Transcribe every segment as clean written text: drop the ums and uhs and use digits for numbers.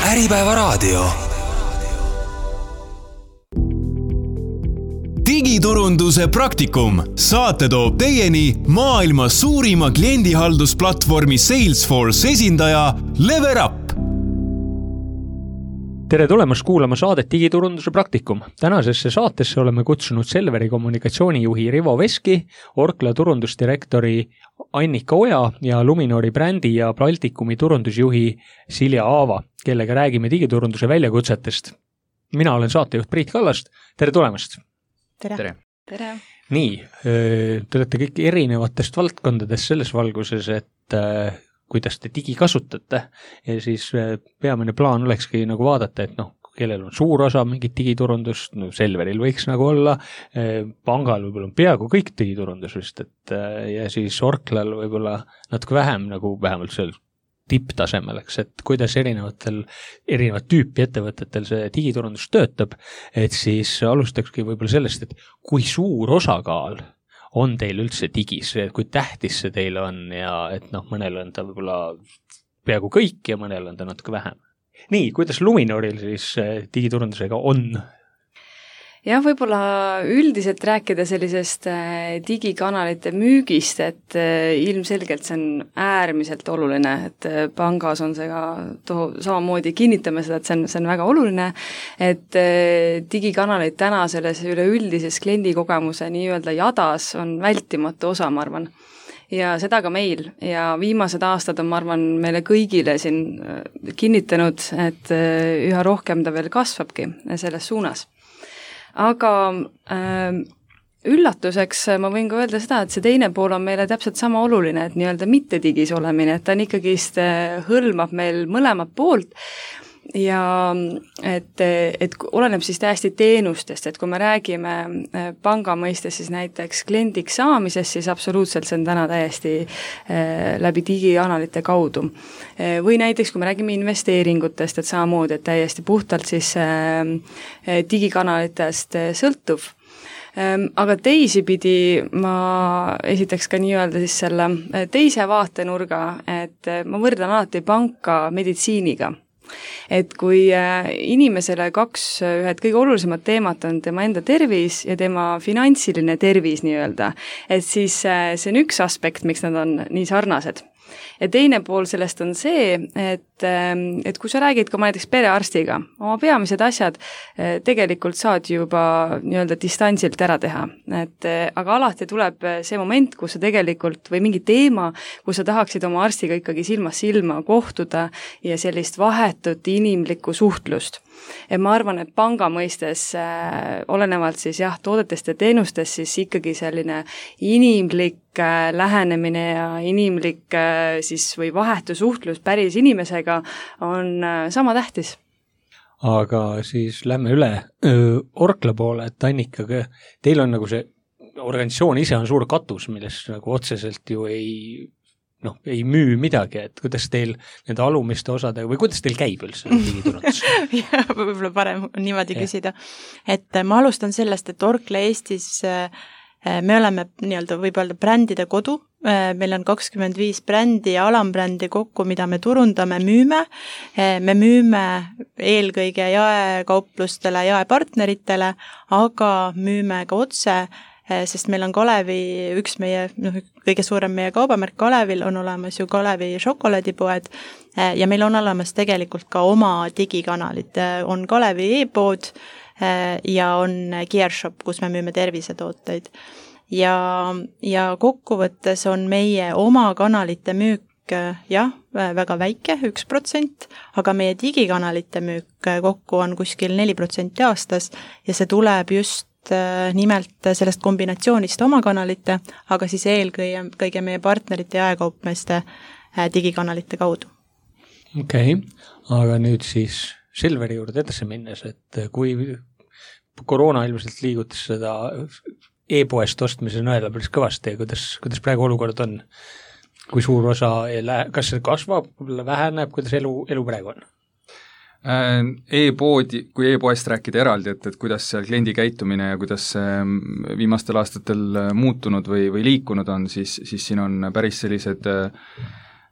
Äripäevaraadio. Digiturunduse praktikum. Saate toob teieni maailma suurima kliendihaldusplatvormi Salesforce esindaja LeverUp. Tere tulemast kuulama saadet Digiturunduse praktikum. Tänasesse saatesse oleme kutsunud Selveri kommunikatsioonijuhi Rivo Veski, Orkla turundusdirektori Annika Oja ja Luminori brändi ja Baltikumi turundusjuhi Silja Aava, kellega räägime digiturunduse väljakutsetest. Mina olen saatejuht Priit Kallast. Tere tulemast! Tere. Nii, te olete kõik erinevatest valdkondadest selles valguses, et kuidas te digi kasutate ja siis peamine plaan olekski nagu vaadata, et kellel on suur osa mingit digiturundust, Selveril võiks nagu olla, pangal võib-olla on peaaegu kõik digiturundus vist, ja siis Orklal võib-olla natuke vähem nagu vähemalt seal tipptasemel, et kuidas erinevat tüüpi ettevõtetel see digiturundus töötab, et siis alustakski võib-olla sellest, et kui suur osakaal on teil üldse digis, kui tähtis see teil on ja et mõnel on ta võib-olla peaaegu kõik ja mõnel on ta natuke vähem. Nii, kuidas Luminoril siis digiturundusega on? Jah, võib-olla üldiselt rääkida sellisest digikanalite müügist, et ilmselgelt see on äärmiselt oluline, et pangas on see ka samamoodi kinnitame seda, et see on väga oluline, et digikanalid täna selles üleüldises kliendikogemuse nii-öelda jadas on vältimatu osa, ma arvan. Ja seda ka meil ja viimased aastad on, ma arvan, meile kõigile siin kinnitanud, et üha rohkem ta veel kasvabki selles suunas. Aga üllatuseks ma võin ka öelda seda, et see teine pool on meile täpselt sama oluline, et nii-öelda mitte digis olemine, et ta on ikkagist hõlmab meil mõlemat poolt ja et oleneb siis täiesti teenustest, et kui me räägime panga mõistes siis näiteks kliendiks saamisest, siis absoluutselt see on täna täiesti läbi digikanalite kaudu. Või näiteks kui me räägime investeeringutest, et samamoodi, et täiesti puhtalt siis digikanalitest sõltuv. Aga teisipidi ma esitaks ka nii-öelda siis selle teise vaatenurga, et ma võrdan alati panka meditsiiniga. Et kui inimesele ühed kõige olulisemad teemad on tema enda tervis ja tema finantsiline tervis nii-öelda, et siis see on üks aspekt, miks nad on nii sarnased. Ja teine pool sellest on see, et kui sa räägid ka näiteks perearstiga, oma peamised asjad tegelikult saad juba nii-öelda distantsilt ära teha. Aga alati tuleb see moment, kus sa tegelikult või mingi teema, kus sa tahaksid oma arstiga ikkagi silmast silma kohtuda ja sellist vahetut inimlikku suhtlust. Ja ma arvan, et panga mõistes olenevalt siis toodetest ja teenustest siis ikkagi selline inimlik lähenemine ja inimlik siis või vahetu suhtlus päris inimesega on sama tähtis. Aga siis lähme üle Orkla poole, et Annika, teil on nagu see organisatsioon ise on suur katus, millest nagu otseselt ju ei müü midagi, et kuidas teil nende alumiste osadega või kuidas teil käib üldse digiturundus? Võib-olla parem niimoodi küsida. Et ma alustan sellest, et Orkla Eestis me oleme nii-öelda võib-olla brändide kodu, meil on 25 brändi ja alambrändi kokku, mida me turundame, müüme. Me müüme eelkõige jaekauplustele, jaepartneritele, aga müüme ka otse, sest meil on Kalevi, üks meie, kõige suurem meie kaubamärk Kalevil on olemas ju Kalevi šokolaadipoed ja meil on olemas tegelikult ka oma digikanalid, on Kalevi e-pood ja on Gearshop, kus me müüme tervisetooteid. Ja kokkuvõttes on meie oma kanalite müük väga väike, 1%, aga meie digikanalite müük kokku on kuskil 4% aastas ja see tuleb just nimelt sellest kombinatsioonist oma kanalite, aga siis eelkõige meie partnerite ja aekaupmeeste digikanalite kaudu. Okei, aga nüüd siis Selveri juurde edasi minnes, et kui koroona ilmselt liigutas seda e-poest ostmise nõela päris kõvasti ja kuidas praegu olukord on? Kui suur osa, kas see kasvab, väheneb, kuidas elu praegu on? Kui e-poest rääkida eraldi, et kuidas seal kliendi käitumine ja kuidas viimastel aastatel muutunud või liikunud on, siis siin on päris sellised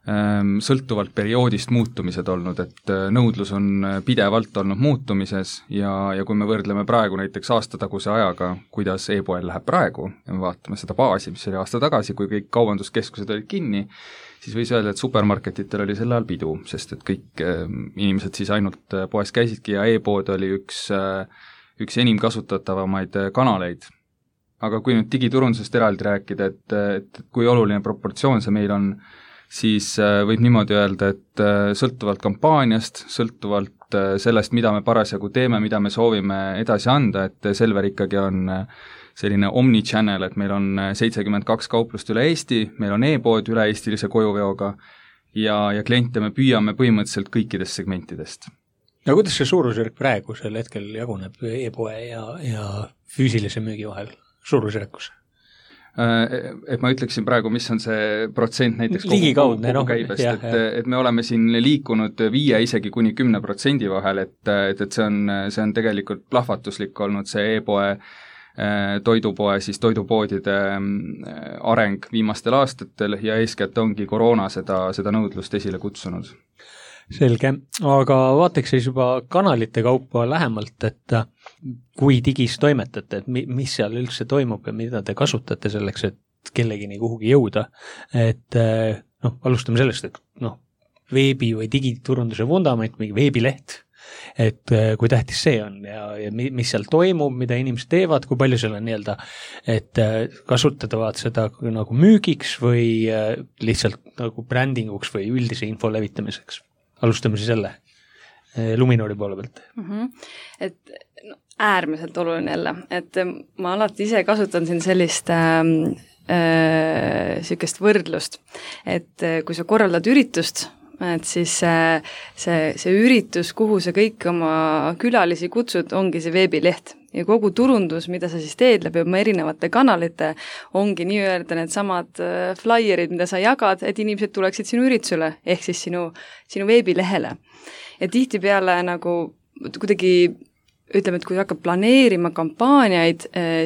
sõltuvalt perioodist muutumised olnud, et nõudlus on pidevalt olnud muutumises ja kui me võrdleme praegu näiteks aastataguse ajaga, kuidas e-poel läheb praegu ja me vaatame seda baasi, mis oli aasta tagasi, kui kõik kaubanduskeskused olid kinni, siis võis öelda, et supermarketitel oli sel ajal pidu, sest et kõik inimesed siis ainult poes käisidki ja e-pood oli üks enim kasutatavamaid kanaleid. Aga kui nüüd digiturundusest eraldi rääkida, et kui oluline proportsioon see meil on, siis võib niimoodi öelda, et sõltuvalt kampaaniast, sõltuvalt sellest, mida me parasjagu teeme, mida me soovime edasi anda, et Selver ikkagi on selline omnichannel, et meil on 72 kauplust üle Eesti, meil on e-pood üle eestilise kojuveoga ja kliente me püüame põhimõtteliselt kõikidest segmentidest. No kuidas see suurusjärk praegusel hetkel jaguneb e-poe ja füüsilise müügi vahel suurusjärkus? Et ma ütleksin praegu, mis on see protsent näiteks kogu käibest, et me oleme siin liikunud 5 isegi kuni 10% vahel, et see on tegelikult plahvatuslik olnud see e-poe, toidupoe, siis toidupoodide areng viimastel aastatel ja eeskätt ongi koroona seda nõudlust esile kutsunud. Selge, aga vaataks siis juba kanalite kaupa lähemalt, et kui digis toimetate, et mis seal üldse toimub ja mida te kasutate selleks, et kellegini kuhugi jõuda, et alustame sellest, et veebi või digiturunduse vundament, mingi veebileht, et kui tähtis see on ja mis seal toimub, mida inimesed teevad, kui palju seal on nii-öelda, et kasutavad seda nagu müügiks või lihtsalt nagu brändinguks või üldise info levitamiseks. Alustame siis selle Luminoori poole pealt. Et äärmiselt oluline jälle, et ma alati ise kasutan siin sellist sükest võrdlust, et kui sa korraldad üritust, et siis see üritus, kuhu sa kõik oma külalisi kutsud, ongi see veebileht. Ja kogu turundus, mida sa siis teed läbi oma erinevate kanalite, ongi nii-öelda need samad flyerid, mida sa jagad, et inimesed tuleksid sinu üritusele, ehk siis sinu veebilehele. Ja tihtipeale nagu kuidagi ütleme, et kui hakkab planeerima kampaaniaid,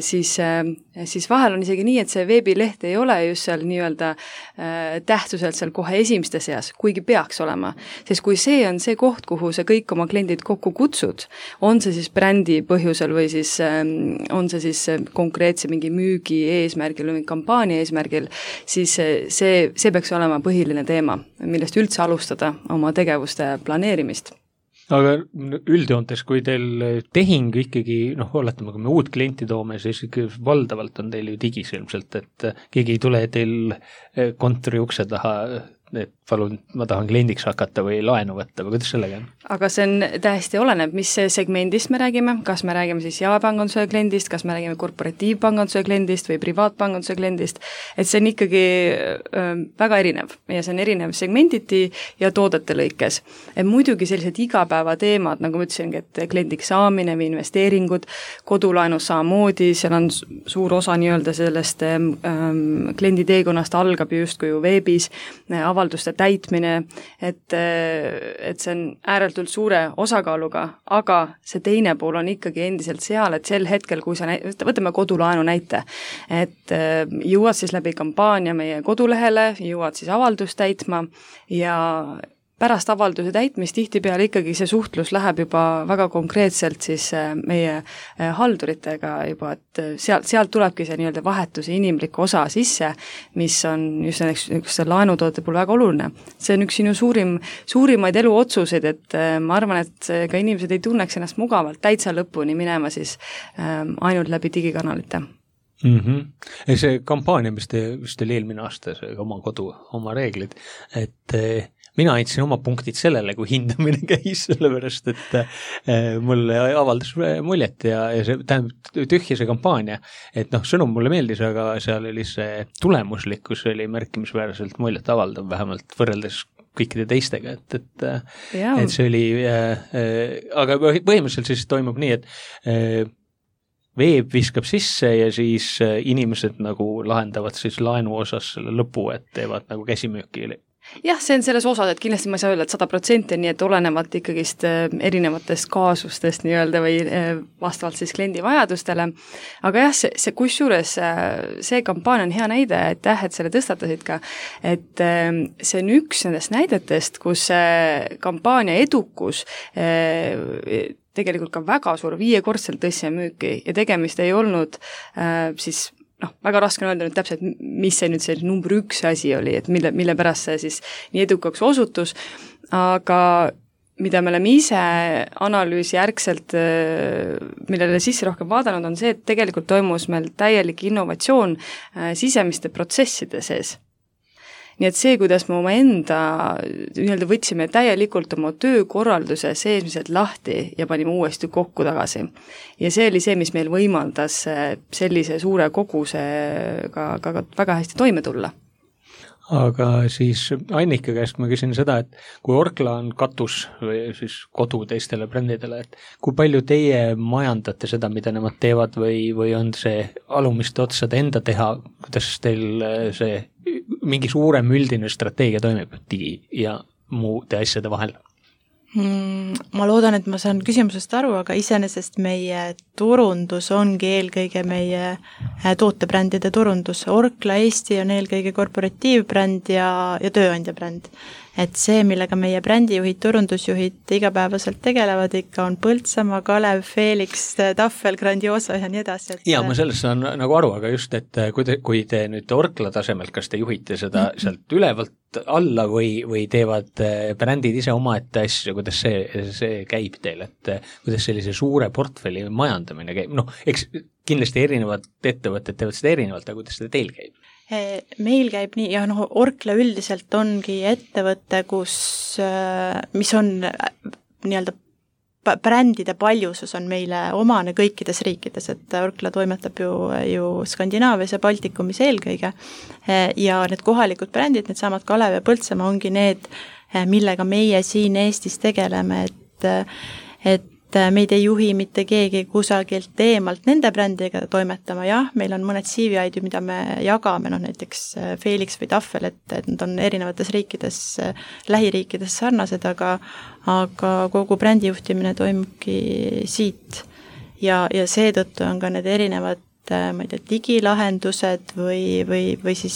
siis vahel on isegi nii, et see veebileht ei ole just seal nii-öelda tähtsuselt seal kohe esimeste seas, kuigi peaks olema. Sest kui see on see koht, kuhu sa kõik oma kliendid kokku kutsud, on see siis brändi põhjusel või siis on see siis konkreetse mingi müügi eesmärgil või kampaania eesmärgil, siis see peaks olema põhiline teema, millest üldse alustada oma tegevuste planeerimist. Aga üldjoontes, kui teil tehing ikkagi, oletame, kui me uut klienti toome, siis valdavalt on teil ju digis ilmselt, et keegi ei tule teil kontori ukse taha, et palun, ma tahan kliendiks hakata või laenu võtta või kuidas sellega on? Aga see on täiesti oleneb, mis segmendist me räägime, kas me räägime siis jaepanganduse kliendist, kas me räägime korporatiivpanganduse kliendist või privaatpanganduse kliendist, et see on ikkagi väga erinev ja see on erinev segmenditi ja toodete lõikes. Et muidugi sellised igapäeva teemad, nagu ma ütlesingi, et kliendiks saamine või investeeringud, kodulaenus samamoodi, seal on suur osa nii-öelda sellest kliendi teekonnast algab justkui ju veebis, avalduste täitmine, et see on ääretult suure osakaaluga, aga see teine pool on ikkagi endiselt seal, et sel hetkel, kui sa võtame kodulaenu näite, et jõuad siis läbi kampaania meie kodulehele, jõuad siis avaldust täitma ja pärast avalduse täitmist tihtipeale ikkagi see suhtlus läheb juba väga konkreetselt siis meie halduritega juba, et sealt tulebki see nii-öelda vahetuse inimlik osa sisse, mis on just näiteks laenutoote puhul väga oluline. See on üks sinu suurimaid eluotsuseid, et ma arvan, et ka inimesed ei tunneks ennast mugavalt täitsa lõpuni minema siis ainult läbi digikanalite. Ja see kampaania, mis teil eelmine aasta, see oma kodu, oma reeglid, et mina andsin oma punktid sellele, kui hindamine käis, sellepärast, et mulle avaldas muljet ja see tähendab tühja see kampaania, et sõnum mulle meeldis, aga seal oli see tulemuslikkus oli märkimisväärselt muljet avaldav, vähemalt võrreldes kõikide teistega, et see oli, aga põhimõtteliselt siis toimub nii, et veeb viskab sisse ja siis inimesed nagu lahendavad siis laenu osas selle lõpu, et teevad nagu käsimüüki jah, see on selles osas, et kindlasti ma ei saa öelda, et 100%, nii et olenevalt ikkagist erinevatest kaasustest nii-öelda või vastavalt siis kliendi vajadustele, aga jah, see kusjuures see kampaania on hea näide, et selle tõstatasid ka, et see on üks nendest näidetest, kus kampaania edukus tegelikult ka väga suur 5-kordselt tõstsime müüki ja tegemist ei olnud siis väga raske on öelda nüüd täpselt, mis see nüüd see number 1 asi oli, et mille pärast see siis nii edukaks osutus, aga mida me oleme ise analüüsi järgselt, millele sisse rohkem vaadanud, on see, et tegelikult toimus meil täielik innovatsioon sisemiste protsesside sees. Nii et see, kuidas me oma enda nii-öelda võtsime täielikult oma töökorralduse seesmised lahti ja panime uuesti kokku tagasi. Ja see oli see, mis meil võimaldas sellise suure kogusega ka väga hästi toime tulla. Aga siis Annika käest ma küsin seda, et kui Orkla on katus või siis kodu teistele brändidele, et kui palju teie majandate seda, mida nemad teevad või on see alumiste otsade enda teha, kuidas teil see mingi suurem üldine strateegia toimib digi ja muude asjade vahel? Ma loodan, et ma saan küsimusest aru, aga iseenesest meie turundus ongi eelkõige meie tootebrändide turundus. Orkla Eesti on eelkõige korporatiivbränd ja tööandja bränd. Et see, millega meie brändijuhid, turundusjuhid igapäevaselt tegelevad ikka on Põltsamaa, Kalev, Felix, Tahvel, Grandiosa ja nii edasi. Ja ma sellest saan nagu aru, aga just, et kui te nüüd Orkla tasemelt, kas te juhite seda sealt ülevalt alla või teevad brändid ise omaette asju, kuidas see käib teil, et kuidas sellise suure portfelli majandamine käib, eks kindlasti erinevad ettevõtted teevad seda erinevalt, aga kuidas seda teil käib? Meil käib nii, ja Orkla üldiselt ongi ettevõte, mis on nii-öelda brändide paljusus on meile omane kõikides riikides, et Orkla toimetab ju Skandinaavias ja Baltikumis eelkõige ja need kohalikud brändid, need samad Kalev ja Põltsamaa ongi need, millega meie siin Eestis tegeleme, et meid ei juhi mitte keegi kusagilt eemalt nende brändiga toimetama, jah, meil on mõned CV-id, mida me jagame, näiteks Felix või Tahvel, et nad on erinevates riikides, lähiriikides sarnased, aga kogu brändijuhtimine toimubki siit ja seetõttu on ka need erinevad, ma ei tea, digilahendused või siis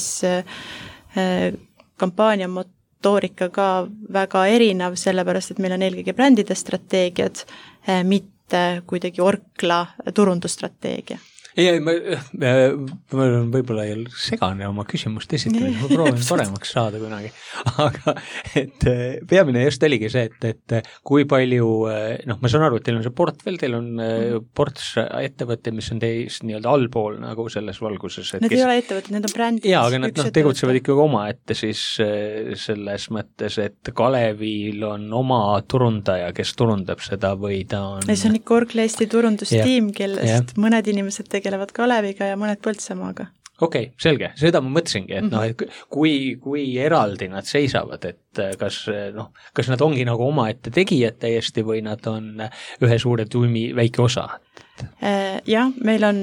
kampaania motoorika ka väga erinev, sellepärast, et meil on eelkõige brändide strateegiad, mitte kuidagi Orkla turundusstrateegia. Ei, ma võib-olla ei ole segane oma küsimust esitada, ma proovin paremaks saada kunagi, aga et peamine just oligi see, et kui palju, ma saan aru, et teil on see portfell, teil on ports ettevõtte, mis on teist nii-öelda allpool nagu selles valguses. Need ei ole ettevõtted, need on brändid. Jaa, aga nad tegutsevad ikkagi oma ette siis selles mõttes, et Kalevil on oma turundaja, kes turundab seda või ta on... See on ikka Orkla Eesti turundustiim, kellest mõned inimesed tegelevad Kaleviga ja mõned Põltsamaaga. Okei, selge, seda ma mõtlesingi, et kui eraldi nad seisavad, et kas nad ongi nagu omaette tegijad täiesti või nad on ühe suure tuimi väike osa? Jah, meil on,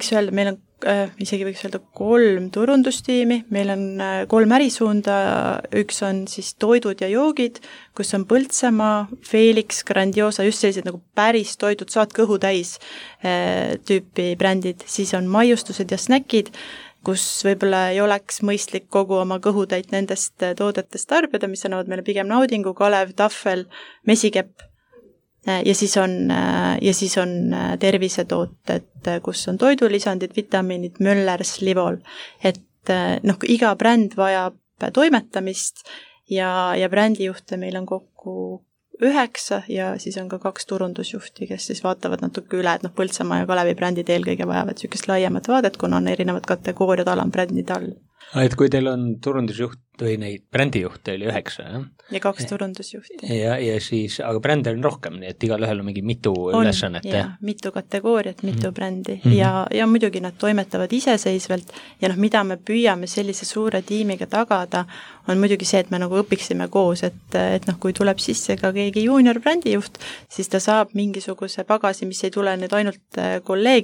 isegi võiks öelda 3 turundustiimi, meil on 3 ärisuunda, üks on siis toidud ja joogid, kus on Põltsamaa, Felix, Grandiosa, just sellised nagu päris toidud, saad kõhu täis tüüpi brändid, siis on maiustused ja snäkid, kus võib-olla ei oleks mõistlik kogu oma kõhutäit nendest toodetest tarbida, mis annavad meile pigem naudingu, Kalev, Tahvel, Mesikepp. Ja siis on tervisetooted, kus on toidulisandid, vitamiinid, Möllers, Livol. Et iga bränd vajab toimetamist ja brändijuhte meil on kokku 9 ja siis on ka 2 turundusjuhti, kes siis vaatavad natuke üle, et Põltsamaa ja Kalevi brändid eelkõige vajavad niisugust laiemat vaadet, kuna on erinevad kategooriad alambrändide all. Et kui teil on turundusjuht või neid brändijuhte oli 9, jah? Ja 2 turundusjuhti. Ja siis, aga brände on rohkem, nii et igal ühel on mingi mitu ülesannet. Ja mitu kategooriat, mitu brändi ja muidugi nad toimetavad iseseisvalt ja mida me püüame sellise suure tiimiga tagada, on muidugi see, et me nagu õpiksime koos, et kui tuleb sisse ka keegi juunior brändijuht, siis ta saab mingisuguse pagasi, mis ei tule nüüd ainult kolleegidelt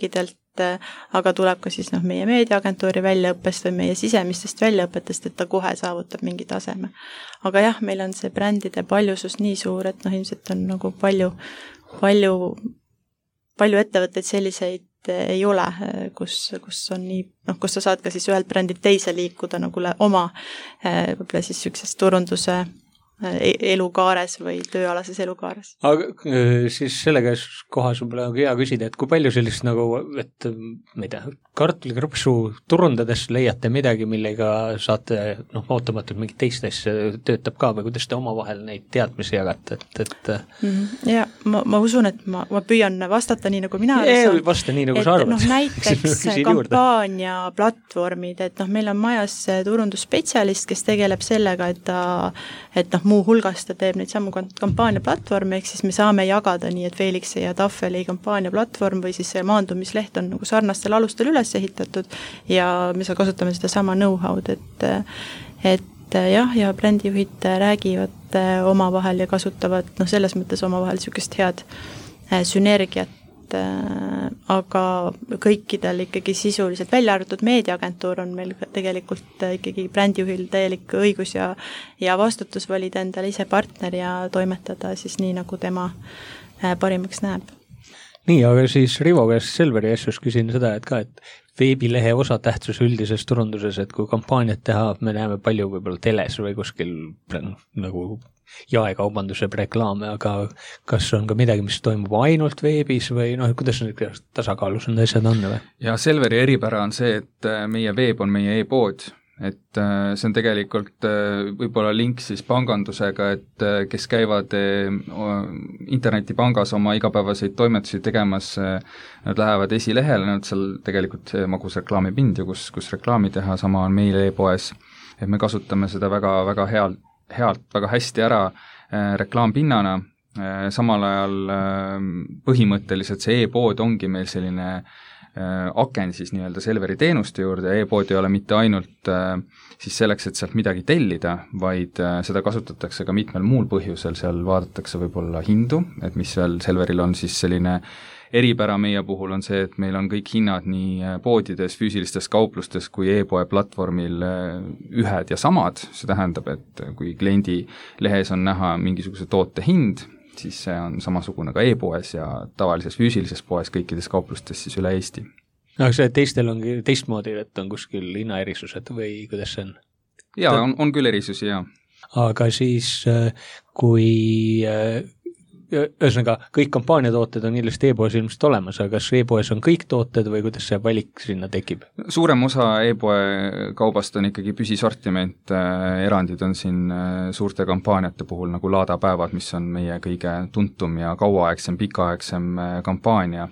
aga tuleb ka siis meie meediaagentuuri väljaõppest või meie sisemistest väljaõpetest, et ta kohe saavutab mingi taseme. Aga jah, meil on see brändide paljusus nii suur, et ilmselt on nagu palju ettevõtteid selliseid ei ole, kus on nii, kus sa saad ka siis ühelt brändid teise liikuda nagu oma võib-olla siis sükses turunduse elukaares või tööalases elukaares. Aga siis sellega kohas võib-olla hea küsida, et kui palju sellist nagu, et ma ei tea, kartulikrõpsu turundades leiate midagi, millega saate ootamatult mingit teist asja töötab ka või kuidas te omavahel neid teadmisi jagate, et Ja ma usun, et ma püüan vastata nii, nagu mina vasta nii, nagu sa arvad. Näiteks kampaania platvormid, et meil on majas turundusspetsialist, kes tegeleb sellega, et muu hulgas ta teeb neid samu kampaania platvormi, ehk siis me saame jagada nii, et Felixi ja Tafeli kampaania platvorm või siis see maandumisleht on nagu sarnastel alustel üles ehitatud ja me kasutame seda sama know-how'd, et jah, ja brändijuhid räägivad omavahel ja kasutavad selles mõttes omavahel niisugust head sünergiat, aga kõikidel ikkagi sisuliselt välja arvatud meediaagentuur on meil tegelikult ikkagi brändijuhil täielik õigus ja vastutus valida endale ise partner ja toimetada siis nii, nagu tema parimaks näeb. Nii, aga siis Rivo käest Selveri asjus küsin seda, et veebilehe osatähtsus üldises turunduses, et kui kampaaniat teha, me näeme palju võib-olla teles või kuskil nagu jaekaubanduse reklaame, aga kas on ka midagi, mis toimub ainult veebis või kuidas tasakaalus need asjad on? Või? Ja Selveri eripära on see, et meie veeb on meie e-pood, et see on tegelikult võib-olla link siis pangandusega, et kes käivad internetipangas oma igapäevaseid toimetusi tegemas, nad lähevad esilehele, nad seal tegelikult magus reklaamipind ju, kus reklaami teha, sama on meil e-poes, et me kasutame seda väga healt, väga hästi ära reklaampinnana, samal ajal põhimõtteliselt see e-pood ongi meil selline aken siis nii-öelda Selveri teenuste juurde ja e-pood ei ole mitte ainult siis selleks, et sealt midagi tellida, vaid seda kasutatakse ka mitmel muul põhjusel, seal vaadatakse võib-olla hindu, et mis seal Selveril on siis selline eripära meie puhul on see, et meil on kõik hinnad nii poodides, füüsilistes kauplustes kui e-poe platvormil ühed ja samad, see tähendab, et kui kliendi lehes on näha mingisuguse toote hind, siis see on samasugune ka e-poes ja tavalises füüsilises poes kõikides kauplustes siis üle Eesti. Aga see teistel ongi teistmoodi, et on kuskil hinnaerisused või kuidas see on? Jaa, on küll erisusi, jaa. Aga siis kui ühesõnaga, kõik kampaaniatooted on kindlasti e-poes ilmselt olemas, aga kas e-poes on kõik tooted või kuidas see valik sinna tekib? Suurem osa e-poe kaubast on ikkagi püsisortiment, erandid on siin suurte kampaaniate puhul nagu laadapäevad, mis on meie kõige tuntum ja kauaaegsem, pikaaegsem kampaania.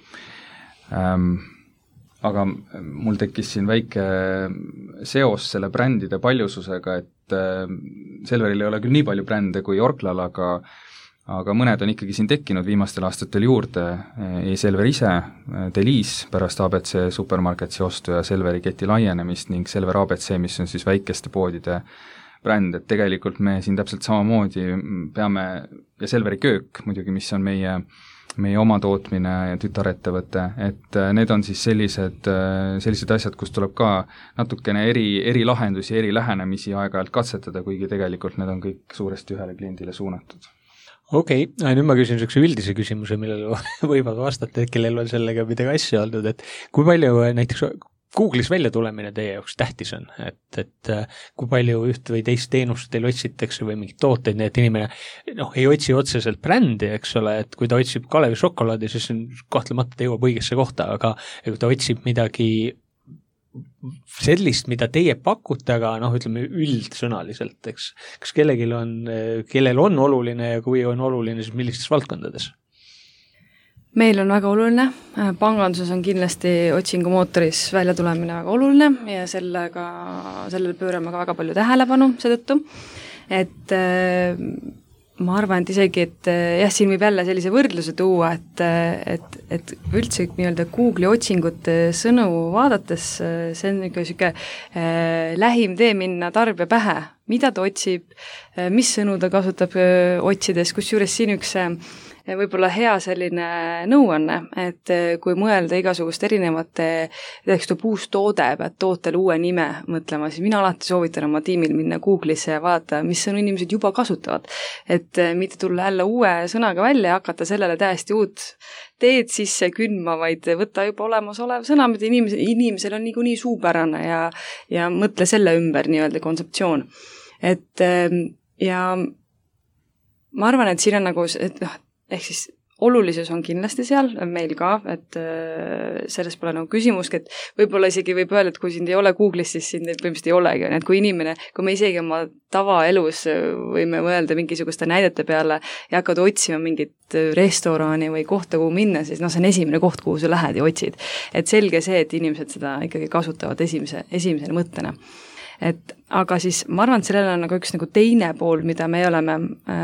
Aga mul tekkis siin väike seos selle brändide paljususega, et Selveril ei ole küll nii palju brände kui Orklal, aga mõned on ikkagi siin tekkinud viimastel aastatel juurde, e-Selver ise, Deliis pärast ABC supermarketsi ostu ja Selveri keti laienemist ning Selver ABC, mis on siis väikeste poodide bränd, et tegelikult me siin täpselt samamoodi peame, ja Selveri köök muidugi, mis on meie oma tootmine ja tütarettevõte, et need on siis sellised asjad, kus tuleb ka natukene eri lahendusi, eri lähenemisi aeg-ajalt katsetada, kuigi tegelikult need on kõik suuresti ühele kliendile suunatud. Okei, nüüd ma küsin sellise üldise küsimuse, millele võivad vastata, et kellel on sellega midagi asja olnud, et kui palju näiteks Google'is välja tulemine teie jaoks tähtis on, et kui palju üht või teist teenust teil otsitakse või mingid tooteid, nii et inimene ei otsi otseselt brändi, eks ole, et kui ta otsib Kalevi šokolaadi, siis kahtlemata ta jõuab õigesse kohta, aga kui ta otsib midagi sellist, mida teie pakute, aga ütleme üldsõnaliselt, eks. Kas kellel on oluline ja kui on oluline, siis millistes valdkondades? Meil on väga oluline, panganduses on kindlasti otsingumootoris välja tulemine väga oluline ja sellele pöörame ka väga palju tähelepanu seetõttu, et ma arvan, et isegi, et jah, siin võib jälle sellise võrdluse tuua, et üldse nii-öelda Google'i otsingute sõnu vaadates see on niisugune lähim tee minna tarbija pähe, mida ta otsib, mis sõnu ta kasutab otsides, kusjuures siin üks võib-olla hea selline nõuanne, et kui mõelda igasugust erinevate, näiteks tuleb uus toode, pead tootele uue nime mõtlema, siis mina alati soovitan oma tiimil minna Google'isse ja vaadata, mis sõnu inimesed juba kasutavad. Et mitte tulla jälle uue sõnaga välja ja hakata sellele täiesti uut teed sisse kündma, vaid võtta juba olemasolev sõna, mida inimesel on niikuinii suupärane ja mõtle selle ümber nii-öelda kontseptsioon. Et ja ma arvan, et siin on nagu, et ehk siis olulisus on kindlasti seal, meil ka, et sellest pole nagu küsimuski, et võib-olla isegi võib öelda, et kui sind ei ole Google'is, siis sind põhimõtteliselt ei olegi, et kui inimene, kui me isegi oma tavaelus võime mõelda mingisuguste näidete peale ja hakkad otsima mingit restorani või kohta, kuhu minna, siis see on esimene koht, kuhu sa lähed ja otsid. Et selge see, et inimesed seda ikkagi kasutavad esimesele mõttena. Aga siis ma arvan, et sellel on nagu üks nagu teine pool, mida me oleme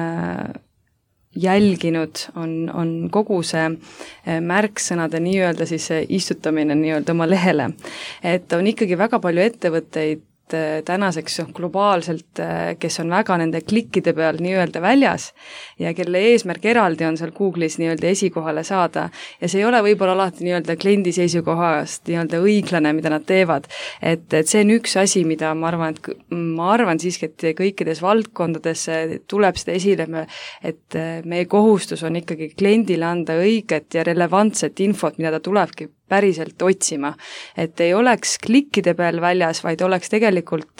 jälginud, on kogu see märksõnade nii-öelda siis istutamine nii-öelda oma lehele. Et on ikkagi väga palju ettevõtteid tänaseks globaalselt, kes on väga nende klikkide peal nii-öelda väljas ja kelle eesmärk eraldi on seal Google'is nii-öelda esikohale saada ja see ei ole võib-olla alati nii-öelda kliendi seisukohast nii-öelda õiglane, mida nad teevad. Et see on üks asi, mida ma arvan siiski, et kõikides valdkondades tuleb seda esile, et meie kohustus on ikkagi kliendile anda õiget ja relevantset infot, mida ta tulebki päriselt otsima, et ei oleks klikkide peal väljas, vaid oleks tegelikult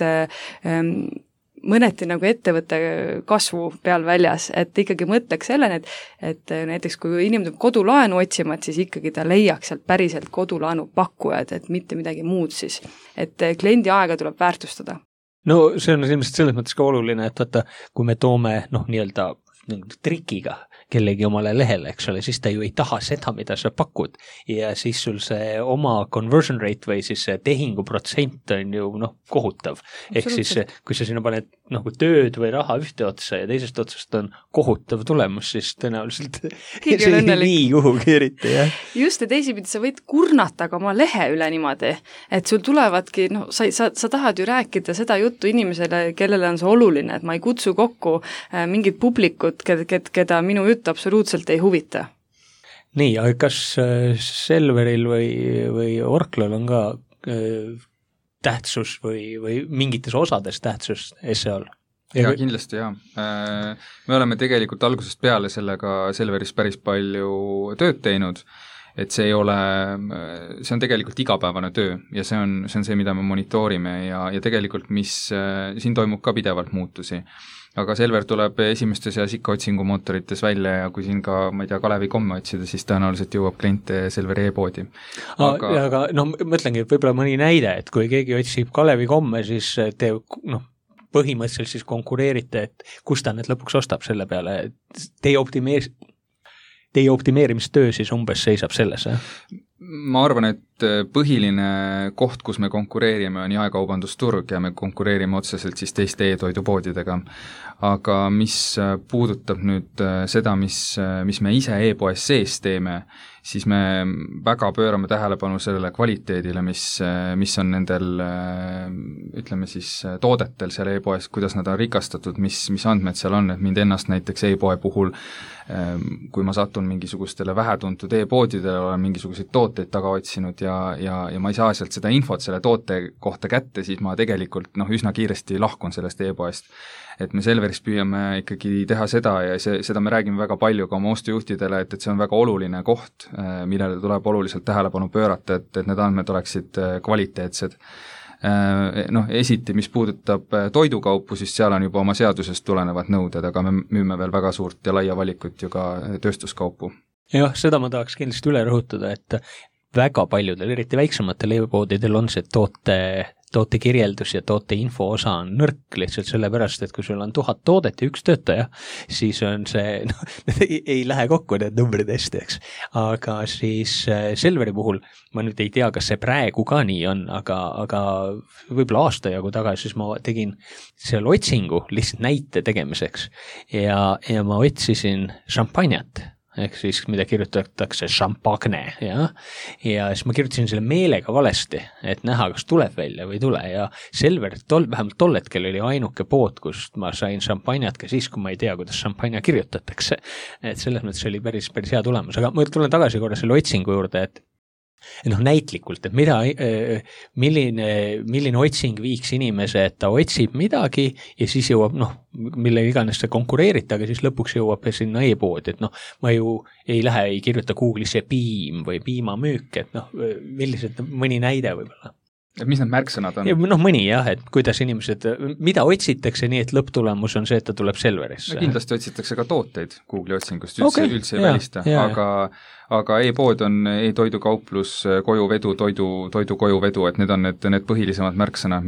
mõneti nagu ettevõtte kasvu peal väljas, et ikkagi mõtleks selleni, et näiteks kui inimene tuleb kodulaenu otsima, et siis ikkagi ta leiaks sealt päriselt kodulaenu pakkujad, et mitte midagi muud siis. Et kliendi aega tuleb väärtustada. No see on ilmselt selles mõttes ka oluline, et vaata, kui me toome nii-öelda trikiga kellegi omale lehele, eks ole, siis ta ju ei taha seda, mida sa pakud ja siis sul see oma conversion rate või siis see tehinguprotsent on ju kohutav. Ehk siis kui sa sinna paned tööd või raha ühte otsa ja teisest otsast on kohutav tulemus, siis tõenäoliselt see ei nii kuhugi eriti. Just, ja teisipidi sa võid kurnata ka oma lehe üle niimoodi, et sul tulevadki, sa tahad ju rääkida seda juttu inimesele, kellele on see oluline, et ma ei kutsu kokku mingit publikut, keda minu jutt absoluutselt ei huvita. Nii, aga kas Selveril või Oracle'l on ka tähtsus või mingites osades tähtsus SEO-l? Ja kindlasti jah. Me oleme tegelikult algusest peale sellega Selveris päris palju tööd teinud, et see on tegelikult igapäevane töö ja see on see, mida me monitoorime ja tegelikult siin toimub ka pidevalt muutusi. Aga Selver tuleb esimeste seas ikka otsingumootorites välja ja kui siin ka, ma ei tea, Kalevi komme otsida, siis tõenäoliselt jõuab kliente Selveri e-poodi. Aga mõtlengi, et võib-olla mõni näide, et kui keegi otsib Kalevi komme, siis te põhimõtteliselt siis konkureerite, et kus ta need lõpuks ostab selle peale, teie optimeerimistöö siis umbes seisab selles, Ma arvan, et põhiline koht, kus me konkureerime, on jaekaubandusturg ja me konkureerime otseselt siis teiste e-toidupoodidega. Aga mis puudutab nüüd seda, mis me ise e-poes sees teeme, siis me väga pöörame tähelepanu sellele kvaliteedile, mis on nendel, ütleme siis, toodetel seal e-poes, kuidas nad on rikastatud, mis andmed seal on, et mind ennast näiteks e-poe puhul, kui ma satun mingisugustele vähetuntud e-poodidele, olen mingisuguseid tooteid taga otsinud ja ma ei saa sealt seda infot selle toote kohta kätte, siis ma tegelikult üsna kiiresti lahkun sellest e-poest. Et me Selveris püüame ikkagi teha seda ja seda me räägime väga palju ka oma ostujuhtidele, et see on väga oluline koht, millele tuleb oluliselt tähelepanu pöörata, et need andmed oleksid kvaliteetsed. Esiti, mis puudutab toidukaupu, siis seal on juba oma seadusest tulenevad nõuded, aga me müüme veel väga suurt ja laia valikut ju ka tööstuskaupu. Jah, seda ma tahaks kindlasti üle rõhutada, et väga paljudel, eriti väiksematel e-poodidel on see toote kirjeldus ja toote info osa on nõrk lihtsalt sellepärast, et kui sul on 1000 toodet ja 1 töötaja, siis on see, ei lähe kokku need numbrid hästi, eks. Aga siis Selveri puhul, ma nüüd ei tea, kas see praegu ka nii on, aga võib-olla aasta jagu tagasi, siis ma tegin seal otsingu lihtsalt näite tegemiseks ja ma otsisin šampanjat ehk siis mida kirjutatakse champagne, ja siis ma kirjutasin selle meelega valesti, et näha, kas tuleb välja või ei tule ja Selver vähemalt tol hetkel oli ainuke pood, kust ma sain šampanjat ka siis, kui ma ei tea, kuidas šampanja kirjutatakse. Et selles mõttes oli päris hea tulemus, aga ma tulen tagasi korra selle otsingu juurde, et näitlikult, et milline otsing viiks inimese, et ta otsib midagi ja siis jõuab, mille iganes sa konkureerid, aga siis lõpuks jõuab sinna e-poodi, et ma ju ei kirjuta Google'isse piim või piimamüük, et millised, mõni näide võib-olla. Et mis need märksõnad on? Mõni jah, et kuidas inimesed, mida otsitakse nii, et lõpptulemus on see, et ta tuleb Selverisse. Kindlasti otsitakse ka tooteid Google'i otsingust, üldse ei välista, aga e-pood on e-toidukauplus, kojuvedu, toidu kojuvedu, et need on need põhilisemad märksõnad,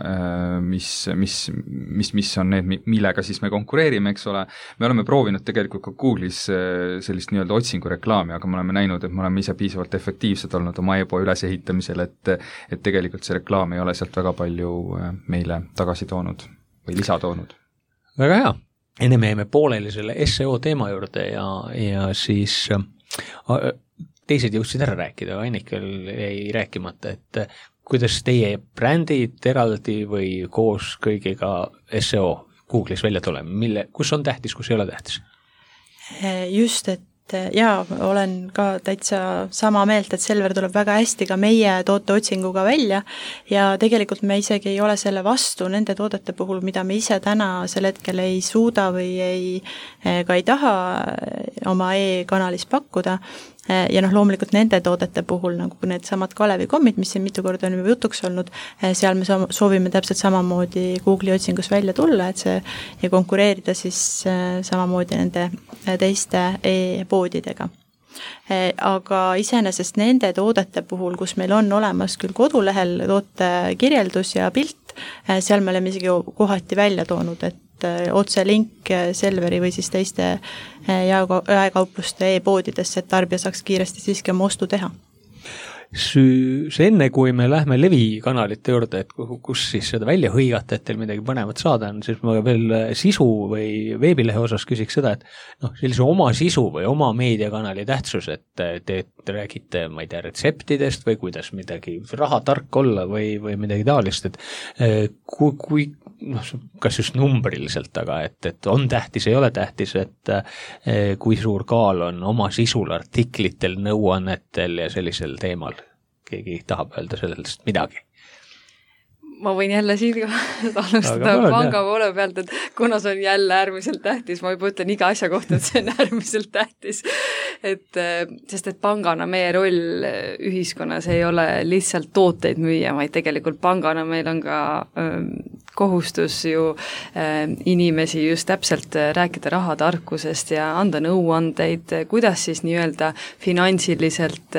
mis on need, millega siis me konkureerime, eks ole. Me oleme proovinud tegelikult ka Google'is sellist nii-öelda otsingureklaami, aga me oleme näinud, et me oleme ise piisavalt efektiivsed olnud oma e-poe ülesehitamisel, et tegelikult see reklaam ei ole sealt väga palju meile tagasi toonud või lisa toonud. Väga hea. Enne me jäime pooleli selle SEO teema juurde ja siis teised jõudsid ära rääkida, Annikel jäi rääkimata, et kuidas teie brändid eraldi või koos kõigiga SEO Google'is välja tuleme, kus on tähtis, kus ei ole tähtis? Just, et jaa, olen ka täitsa sama meelt, et Selver tuleb väga hästi ka meie tooteotsinguga välja ja tegelikult me isegi ei ole selle vastu nende toodete puhul, mida me ise täna sel hetkel ei suuda või ei taha oma e-kanalis pakkuda. Ja loomulikult nende toodete puhul, nagu need samad Kalevi kommid, mis siin mitu korda on juba jutuks olnud, seal me soovime täpselt samamoodi Google'i otsingus välja tulla, et see ja konkureerida siis samamoodi nende teiste e-poodidega. Aga iseenesest nende toodete puhul, kus meil on olemas küll kodulehel toote kirjeldus ja pilt, seal me oleme isegi kohati välja toonud, et otse link Selveri või siis teiste jaekaupluste e-poodidesse, et tarbija saaks kiiresti siiski oma ostu teha. Enne kui me lähme levikanalite juurde, et kus siis seda välja hõigata, et teil midagi põnevat saada on, siis ma veel sisu või veebilehe osas küsiks seda, et sellise oma sisu või oma meediakanali tähtsus, et te räägite, ma ei tea, retseptidest või kuidas midagi rahatark olla või midagi taolist, et kui kas just numbriliselt, aga et on tähtis, ei ole tähtis, et kui suur kaal on oma sisul artiklitel, nõuannetel ja sellisel teemal. Keegi tahab öelda sellest midagi. Ma võin jälle siin alustada panga poole pealt, et kuna see on jälle äärmiselt tähtis, ma juba ütlen iga asja kohta, et see on äärmiselt tähtis. Sest et pangana meie roll ühiskonnas ei ole lihtsalt tooteid müüa, vaid tegelikult pangana meil on ka kohustus ju inimesi just täpselt rääkida rahatarkusest ja anda nõuandeid, kuidas siis nii-öelda finantsiliselt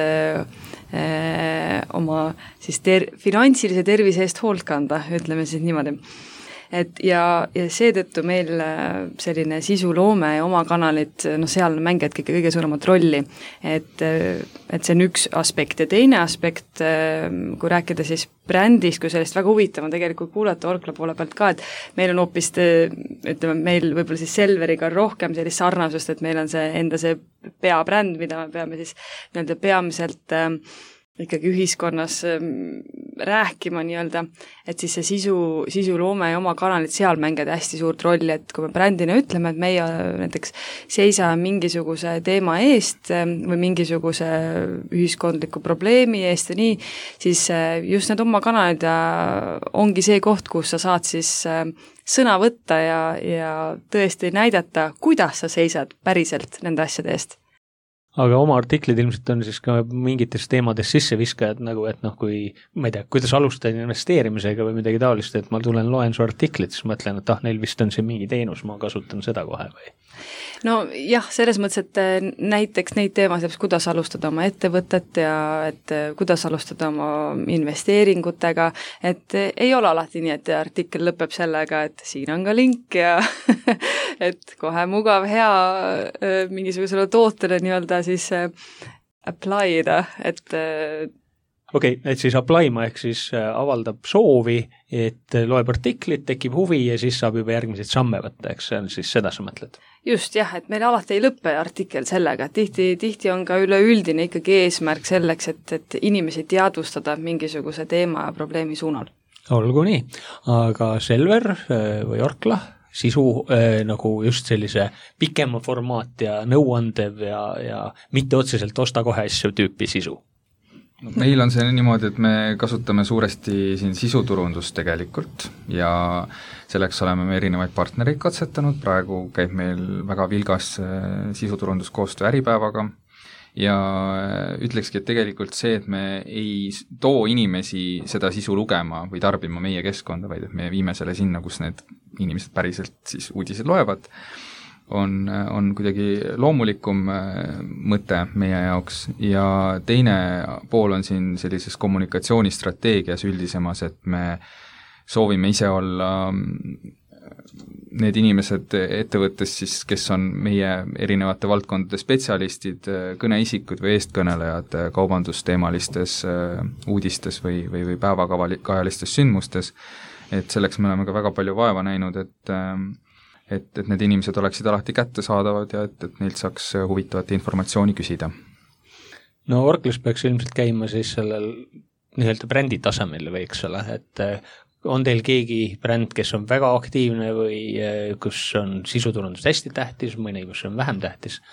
oma siis finantsilise tervise eest hoolt kanda, ütleme siis niimoodi. Ja seetõttu meil selline sisuloome ja oma kanalid, seal mängijadki kõige suuremat rolli, et see on üks aspekt ja teine aspekt, kui rääkida siis brändist, kui sellest väga huvitav on tegelikult kuulata Orkla poole pealt ka, et meil on hoopis, ütleme, meil võib-olla siis Selveriga rohkem sellist sarnasust, et meil on see enda see peabränd, mida me peame siis nii-öelda peamiselt ikkagi ühiskonnas rääkima nii-öelda, et siis see sisuloome ja oma kanalid seal mängida hästi suurt rolli, et kui me brändina ütleme, et meie näiteks seisa mingisuguse teema eest või mingisuguse ühiskondliku probleemi eest ja nii, siis just need oma kanalid ongi see koht, kus sa saad siis sõna võtta ja tõesti näidata, kuidas sa seisad päriselt nende asjade eest. Aga oma artiklid ilmselt on siis ka mingites teemades sisseviskajad, nagu et kui, ma ei tea, kuidas alustada investeerimisega või midagi taolist, et ma loen su artiklit, siis mõtlen, et neil vist on see mingi teenus, ma kasutan seda kohe või? No jah, selles mõttes, et näiteks neid teemasid, kuidas alustada oma ettevõtet ja et kuidas alustada oma investeeringutega, et ei ole alati nii, et artikkel lõpeb sellega, et siin on ka link ja et kohe mugav, hea mingisugusele tootele nii-öelda siis apply'da, et Okei, et siis apply'ma ehk siis avaldab soovi, et loeb artiklit, tekib huvi ja siis saab juba järgmiseid samme võtta, eks see on siis seda sa mõtled? Just jah, et meil alati ei lõppe artikkel sellega, et tihti on ka üleüldine ikkagi eesmärk selleks, et inimesi teadvustada mingisuguse teema ja probleemi suunal. Olgu nii, aga Selver või Orkla sisu nagu just sellise pikema formaat ja nõuandev ja mitte otseselt osta kohe asju tüüpi sisu? Meil on see niimoodi, et me kasutame suuresti siin sisuturundust tegelikult ja selleks oleme me erinevaid partnereid katsetanud, praegu käib meil väga vilgas sisuturunduskoostöö Äripäevaga ja ütlekski, et tegelikult see, et me ei too inimesi seda sisu lugema või tarbima meie keskkonda, vaid et me viime selle sinna, kus need inimesed päriselt siis uudised loevad, on kuidagi loomulikum mõte meie jaoks ja teine pool on siin sellises kommunikatsioonistrateegias üldisemas, et me soovime ise olla need inimesed ettevõttes siis, kes on meie erinevate valdkondade spetsialistid, kõneisikud või eestkõnelejad kaubandusteemalistes uudistes või päevakajalistes sündmustes, et selleks me oleme ka väga palju vaeva näinud, et need inimesed oleksid alati kättesaadavad ja et neilt saaks huvitavat informatsiooni küsida. No Orklas peaks ilmselt käima siis sellel nii-öelda brändi tasemel või eks ole, et on teil keegi bränd, kes on väga aktiivne või kus on sisuturundus hästi tähtis, mõni, kus on vähem tähtis?